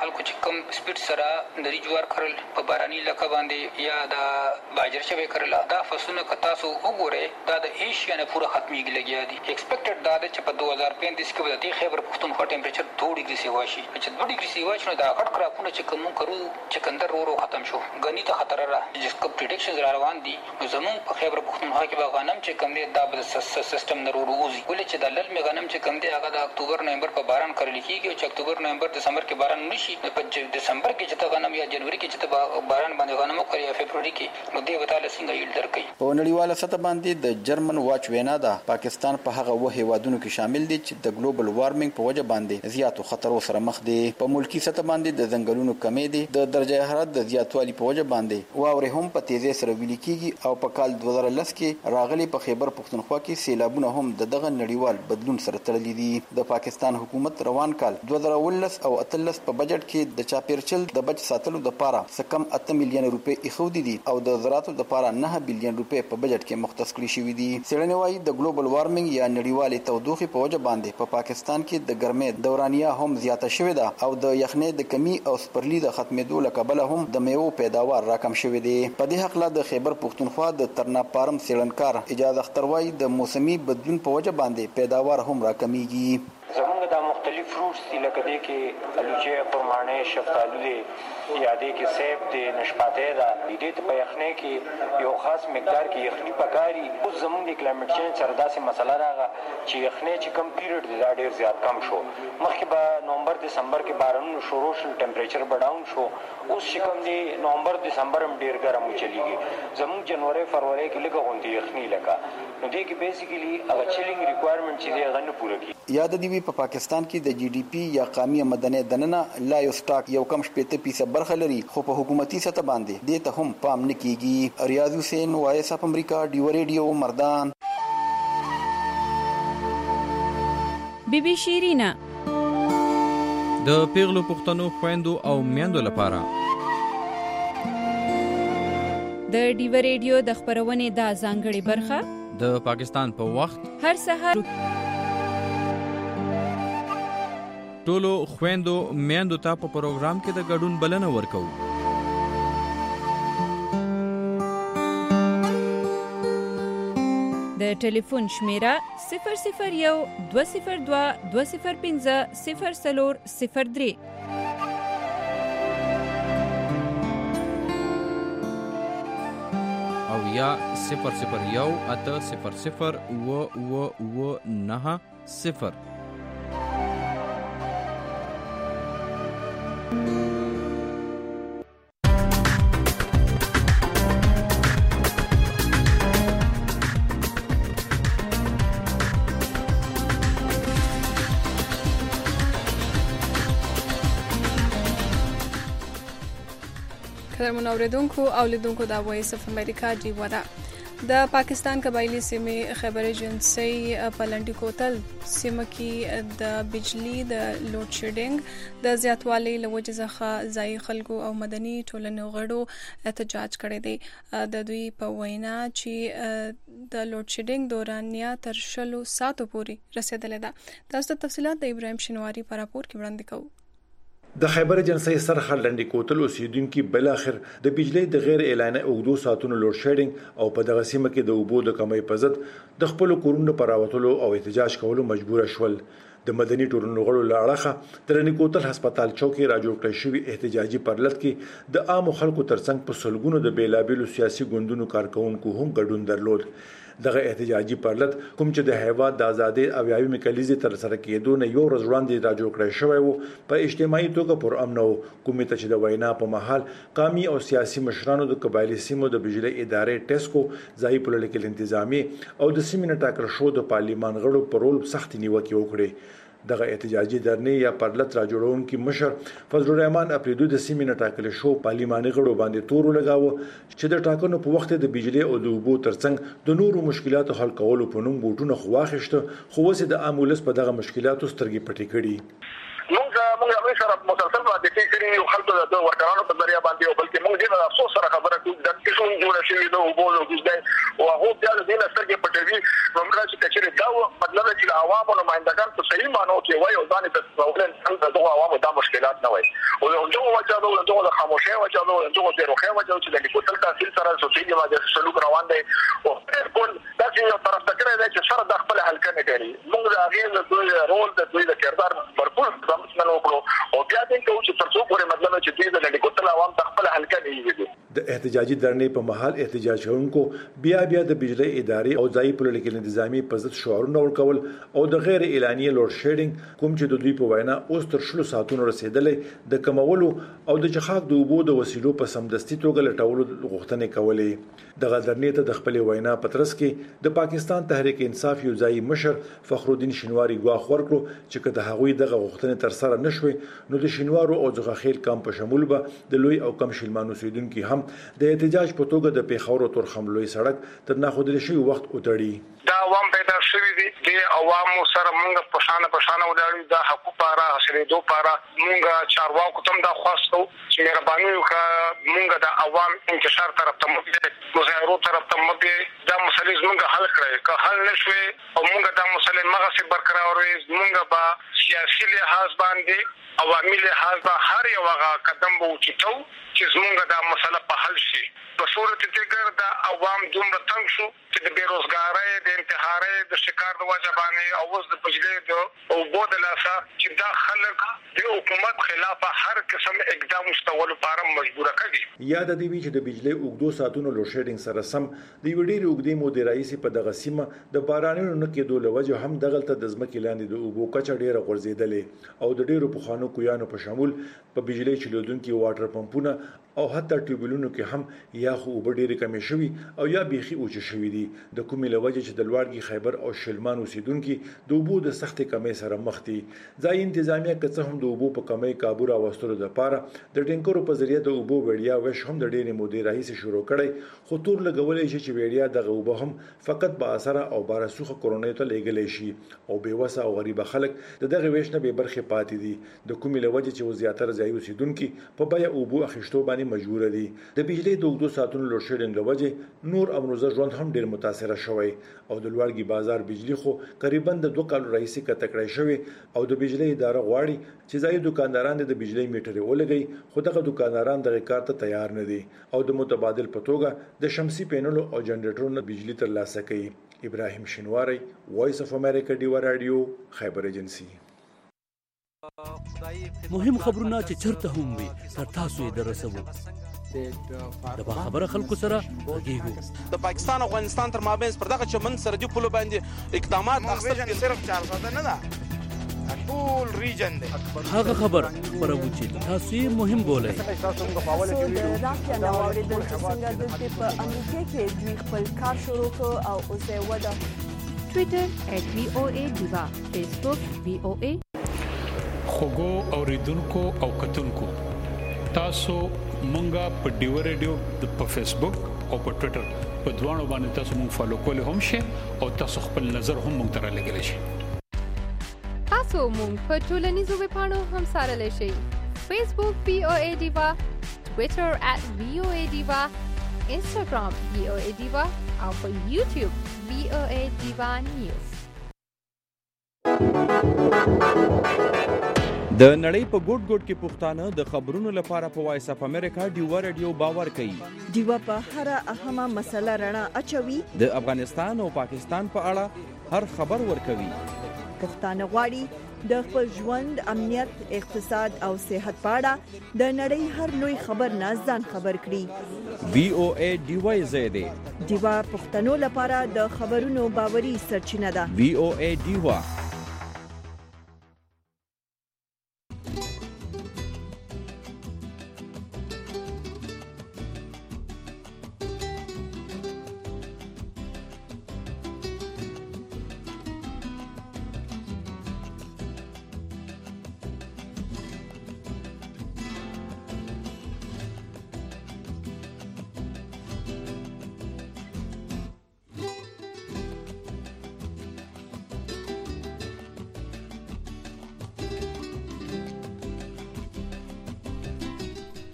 [SPEAKER 13] خلکو چې کم سپیډ سره نری جوار کرل په باراني لکه باندې یا د باجر شوی کرل دا فصلونه که تاسو وګورئ دا د ایشیا نه پوره ختمېږي لګیا دي ایکسپیکټډ دا ده چې په دوه هزار پنځه کې به د خیبر پښتونخوا ټمپریچر دوه ډیګري سیوا شي چې دوه ډیګري سیوا شي نو دا غټ کراپونه چې کوم کرو چکندر ورو ختم شو غنی ته خطر را چې کوم پریډکشنز را روان دي نو زمون په خیبر پښتونخوا کې به غنم چې کوم دی دا به سیستم نه وروزي ولې چې د لل می غنم چې کوم دی هغه د اکتوبر نومبر په باران کړل کیږي چې اکتوبر نومبر دسمبر کې باران نشي نو په دسمبر کې چې غنم یا جنوري کې چې باران باندې غنم کوي یا فبرवरी کې نو دی وتاله څنګه یل درکې
[SPEAKER 16] په نړیواله سطح باندې د جرمن واچ وینا ده پاکستان په هغه وه هیوادونو کې شامل دي چې د ګلوبل وارمنګ په وجه باندې زیاتو خطرونو سره مخ دي په ملکی سطح باندې د ځنګلونو کمې دي د درجه حرارت د زیاتوالي په وجه باندې واورې هم په تیزی سره ویل کیږي او په کال دوه زره لس کې راغلي په خیبر پښتونخوا کې سیلابونه هم د دغه نړیوال بدلون سره تړلي دي د پاکستان حکومت روان کال دوه زره ولس او اتلس په بجټ کې د چاپیرچل د بچ ساتلو د پاره سکم اته میلیون روپے اخودي دي او د زراعت د پاره نه میلیون روپے په بجټ کې مختص کړی شوی دي څېړنې وايي د ګلوبل وارمنګ یا نړیوالې تودوخې په وجه باندې په پاکستان کې د ګرمۍ دورانیه هم زیاته شوې ده او د یخنۍ د کمی او سپرلی د ختمېدو له کبله هم د میوو پیداوار راکم شوی دی په دې حق لا د خیبر پښتونخوا د ترناپارم څېړنکار اجازه اختر وايي د موسمي بدلون په وجه باندې پیداوار هم راکمیږي
[SPEAKER 17] زمونږ د مختلف فروټس دي لکه دې کې الوچې خرمانې شفتالو دي یا دې کې سیب دي نشپاتې ده دې ته په یخنۍ کې یو خاص مقدار کې یخني پکاري اوس زمونږ د کلایمټ چینج سره داسې مسله راغله چې یخنۍ چې کم پیریډ دی دا ډېر زیات کم شو مخکې به نومبر دسمبر کې بارانونه شروع شول ټمپریچر به ډاون شو اوس چې کوم دی نومبر دسمبر هم ډېر ګرم وچلیږي زمونږ جنوري فروری کې لږه غونډې یخني لکه نو دې کې بیسیکلی هغه چیلینګ ریکوایرمنټ چې دی هغه نه پوره کیږي
[SPEAKER 16] یاد دی په پاکستان کې د جی ډي پی یا قومي مدني دننه لا یو سټاک یو کم شپږ فیصد برخه لري خو په حکومتي سطح باندې دې ته هم پام نه کیږي ریاض حسین وایس اف امریکا ډیو ریډیو مردان
[SPEAKER 23] بی بی شیرینا
[SPEAKER 10] د پیغلو پښتنو خويندو او میندو لپاره
[SPEAKER 23] د ډیو ریډیو د خبرونې د ځانګړي برخه
[SPEAKER 10] د پاکستان په وخت
[SPEAKER 23] هر سحر
[SPEAKER 10] ټولو خويندو میندو ته په پروګرام کې د ګډون بلنه ورکو
[SPEAKER 23] د ټلیفون شمیره صفر صفر یک دوه صفر دوه دوه صفر پنځه صفر صفر صفر درې
[SPEAKER 10] او یا صفر صفر یک اته صفر صفر و و و نه صفر
[SPEAKER 2] قدرمن اوریدونکو او لیدونکو د وایس اف امریکا دی ودا د پاکستان قبایلی سیمې خیبر ایجنسی په لنډی کوتل سیمه کې د بجلی د لوډ شیډینګ د زیاتوالي لوجه ځخه ځای خلکو او مدني ټولنې غړو احتجاج کړی دی د دوی په وینا چې د لوډ شیډینګ دورانیا تر شلو ساعتو پورې رسیدلې ده تاسو ته تفصيلات د ابراهيم شنواری په راپور کې وړاندې کوو
[SPEAKER 18] د خیبر ایجنسی سرخ لنډی کوتل اوسیدونکو بل اخر د بجلی د غیر اعلانه اوګدو ساتونو لوډ شیډینګ او په دغه سیمه کې د اوبو د کمۍ په ضد د خپل کورونو پر راوتلو او احتجاج کولو مجبور شول د مدني ټولنو غړو لاړه د لنډی کوتل هسپتال چوکي راجوړ کړی شوی احتجاجي پرلط کې د عام خلکو ترڅنګ په سلګونو د بیلابیلو سیاسي ګوندونو کارکونکو هم ګډون درلود دغه احتجاجي پرلط کوم چې د هیواد د ازادي او یاوي کلیزي تر سره کېدو نه یو ورځ وړاندې راجوړ کړی شوی وو په اجتماعي توګه پر امن او کومې ته چې د وینا په محل قومي او سیاسي مشرانو د قبایلی سیمو د بجلی ادارې ټیسکو ځای پولیټیکل انتظامی او د سیمې ټاکل شو د پارلیمان غړو پر رول سخت نیوکه وکړي دغه احتجاجي درنې یا پرلط راجوړونکو مشر فضل الرحمن اپریدو د سیمې ټاکل شو پارلیماني غړو باندې تور لګاوه چې د ټاکنو په وخت د بجلی او د اوبو ترڅنګ د نورو مشکلاتو حل کولو په نوم بوټونه خواخښت خو وسه د امولس په دغه مشکلاتو سترګې پټې کړي
[SPEAKER 19] موږ موږ هغه سره مسلسل باندې کې کړی یو خلکو د ورکرانو په ذریعہ باندې او بلکې موږ دې د افسوس سره خبره کوو د کیسو جوړ شوی د اوبو او د او هغه بیا د دې سترګې پټوي موږ چې کچره دا مطلب چې عوامو نمائندگان په صحیح مانو کې وایي او ځان ته ولن څنګه دغه عوامو دا مشکلات نه وایي او دغه وجه ده دغه خاموشي وجه ده دغه بیروخه وجه چې د لیکوتل تحصیل سره سوسایټي ما د سلوک روان دی او ټول دا چې یو طرف ته کړی دی چې سره د خپل حل کنه کوي موږ د هغه د دوی رول د دوی د کردار برپور ځمنه وکړو او بیا دې ته چې تر څو پورې مطلب چې دوی د لیکوتل عوام د خپل حل کنه یي
[SPEAKER 18] د احتجاجي درنې په محل احتجاج کوونکو بیا بیا د بجلی ادارې او ځایي پولیټیکل انتظامی په ضد شعارونه ورکول او د غیر اعلاني لوډ شیډینګ کوم چې د دوی په وینا اوس تر شلو ساعتونو رسیدلې د کمولو او د چخاک د اوبو د وسیلو په سمدستي توګه لټولو غوښتنې کولې د غدرنې ته د خپل وینا پترس کې د پاکستان تحریک انصاف یو ځایي مشر فخرالدین شینواری ګواښ ورکړو چې که د هغوی دغه غوښتنې تر سره نشوي نو د شینوارو او ځغاخیل کم په شمول به د لوی او کم شلمان اوسیدونکو هم د احتجاج په توګه د پیښور او تورخم لوی سړک تر ناخودل شوی وخت وتړي
[SPEAKER 20] دا عوام پیدا شوی دي د عوامو سره مونږ په شان په شان ولاړو د حقوق لپاره حاصلېدو لپاره مونږ چارواکو تم دا خواستو چې مهرباني وکړه مونږ د عوام انتشار طرف ته مو مظاهرو طرف ته مو دا مسلې زمونږ حل کړی که حل نشوي او مونږ دا مسلې مغه سي برقرار وي مونږ به سیاسي لحاظ باندې عوامي لحاظ به هر یو هغه قدم به وچتو چې زمونږ دا مسله په حل شي په صورت کې ګر دا عوام دومره تنګ شو چې د بیروزګارۍ د انتحارۍ د شکار د وجه باندې او اوس د بجلی د اوبو د لاسه چې دا خلک د حکومت خلاف هر قسم اقدام مستول لپاره مجبوره کوي
[SPEAKER 18] یاد دی چې د بجلی اوګدو ساتونو لوډ شیډینګ سره سم د ویډیو اوګدې مودې رئیس په دغه سیمه د بارانونو نه کېدو لوجه هم دغلته د ځمکې لاندې د اوبو کچه ډیره غورځېدلې او د ډیرو پخوانو کویانو په شمول په بجلی چلودونکو واټر پمپونه او حتی ټیوبلونو کې هم یا خو اوبه ډېرې کمې شوي او یا بیخي اوچه شوي دي د کومې له وجې چې د لوړګي خیبر او شلمان اوسیدونکي د اوبو د سختې کمۍ سره مخ دي ځایي انتظامیه که څه هم د اوبو په کمۍ کابو راوستلو دپاره د ټینکرو په ذریعه د اوبو ویډیا ویش هم د ډېرې مودې راهیسې شروع کړی خو تور لګولی شي چې ویډیا دغه اوبه هم فقط با اثره او بارسوخه کورونیو ته لیږلی شي او بېوسه او غریبه خلک د دغه ویش نه بې برخې پاتې دي د کومې له وجې چې زیاتره ځایي اوسیدونکي په بیه اوبو اخیستو باندې مجبور دي د بجلی د اوږدو ساعتونو لوډ شیډینګ له وجې نور امروزه ژوند هم ډیر متاثره شوی او د لوړګي بازار بجلی خو قریبا د دوه کال رئیسي کته کړی شوی او د بجلی اداره غواړي چې ځایي دکانداران د بجلی میټر ولګي خو دغه دکانداران دغه کار ته تیار نه دي او د متبادل په توګه د شمسي پینلو او جنریټرونو بجلی ترلاسه کوي ابراهیم شینواری وایس اف امریکا ډیوا رادیو خیبر ایجنسی
[SPEAKER 14] مهم خبرونه چې چرته هم وي تر تاسو یې درسوو د با خبره خلکو سره غږیږو
[SPEAKER 15] د پاکستان او افغانستان تر مابین پر دغه چمن سرحدي پولو باندې اقدامات اخیستل صرف چار ساعته نه ده ټول ریجن دی
[SPEAKER 14] هغه خبر خبرو چې تاسو یې مهم بولئ
[SPEAKER 5] تاسو د راکیا نو اوریدل چې څنګه د په امریکا کې دوی خپل کار شروع کړ او اوس یې ودا
[SPEAKER 23] ټوئیټر ایٹ وی او ای دیوا فیسبوک وی او ای
[SPEAKER 21] خوګو اوریدونکو او کتونکو تاسو مونږه په ډیو ریډیو په فیسبوک او په ټوئیټر په دوانو باندې تاسو مونږ فالو کولای هم شئ او تاسو خپل نظر هم مونږ ته رالیږلی شئ
[SPEAKER 22] تاسو مونږ په ټولنیزو ویب پاڼو هم سارلی شئ فیسبوک وی او ای دیوا ټوئیټر ایٹ وی او ای دیوا انسټاګرام وی او ای دیوا او په یوټیوب وی او ای دیوا نیوز
[SPEAKER 10] د نړۍ په ګوټ ګوټ کې پښتانه د خبرونو لپاره په وایس اف امریکا ډیوا رادیو باور کوي
[SPEAKER 5] ډیوا په هر اهمه مسله رڼا اچوي
[SPEAKER 10] د افغانستان او پاکستان په اړه هر خبر ورکوي
[SPEAKER 5] پښتانه غواړي د خپل ژوند امنیت اقتصاد او صحت په اړه د نړۍ هر لوی خبر نه ځان خبر کړي
[SPEAKER 10] وی او ای ډیوا زیاده
[SPEAKER 5] ډیوا پښتنو لپاره د خبرونو باوري سرچینه ده
[SPEAKER 10] وی او ای ډیوا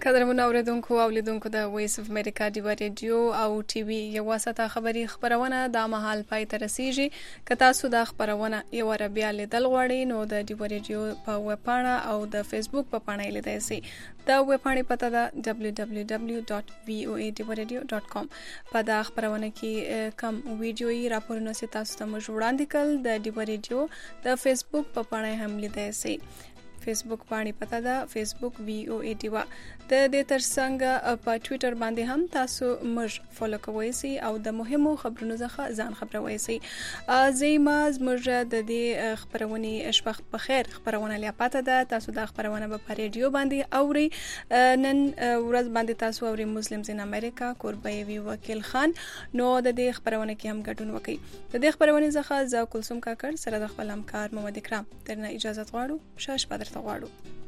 [SPEAKER 2] قدرمن اوریدونکو او لیدونکو د وایس اف امریکا دی رادیو او ټي وي یو واسطه خبری خبرونه د مهال پای ته رسیږي که تاسو د خبرونه یو عربیا لیدل غواړئ نو د دی رادیو په ویب پاڼه او د فیسبوک په پاڼه لیدای شئ د ویب پاڼې پته ده دبليو دبليو دبليو ډاټ وي او اي ډي رادیو ډاټ کام په دا خبرونه کې کم ویډیوي راپورونه سي تاسو ته موږ وړاندې کړل د دی رادیو د فیسبوک په پاڼه هم لیدای شئ فیسبوک باندې پتا ده فیسبوک وی او ای ډی وا د دې ترڅنګ په ټوئیټر باندې هم تاسو موږ فالو کوئ سي او د مهمو خبرونو څخه ځان خبروي سي زېما موږ د دې خبرونه شپه په خیر خبرونه لیا پتا ده تاسو د خبرونه په رادیو باندې اوري نن ورځ باندې تاسو اوري مسلمز ان امریکا قربای وی وکیل خان نو د دې خبرونه کې هم ګډون وکړي د دې خبرونه څخه ز کلثوم کاکړ سره د خپل همکار محمد اکرام ترنه اجازه غواړو شاش پدر غواړو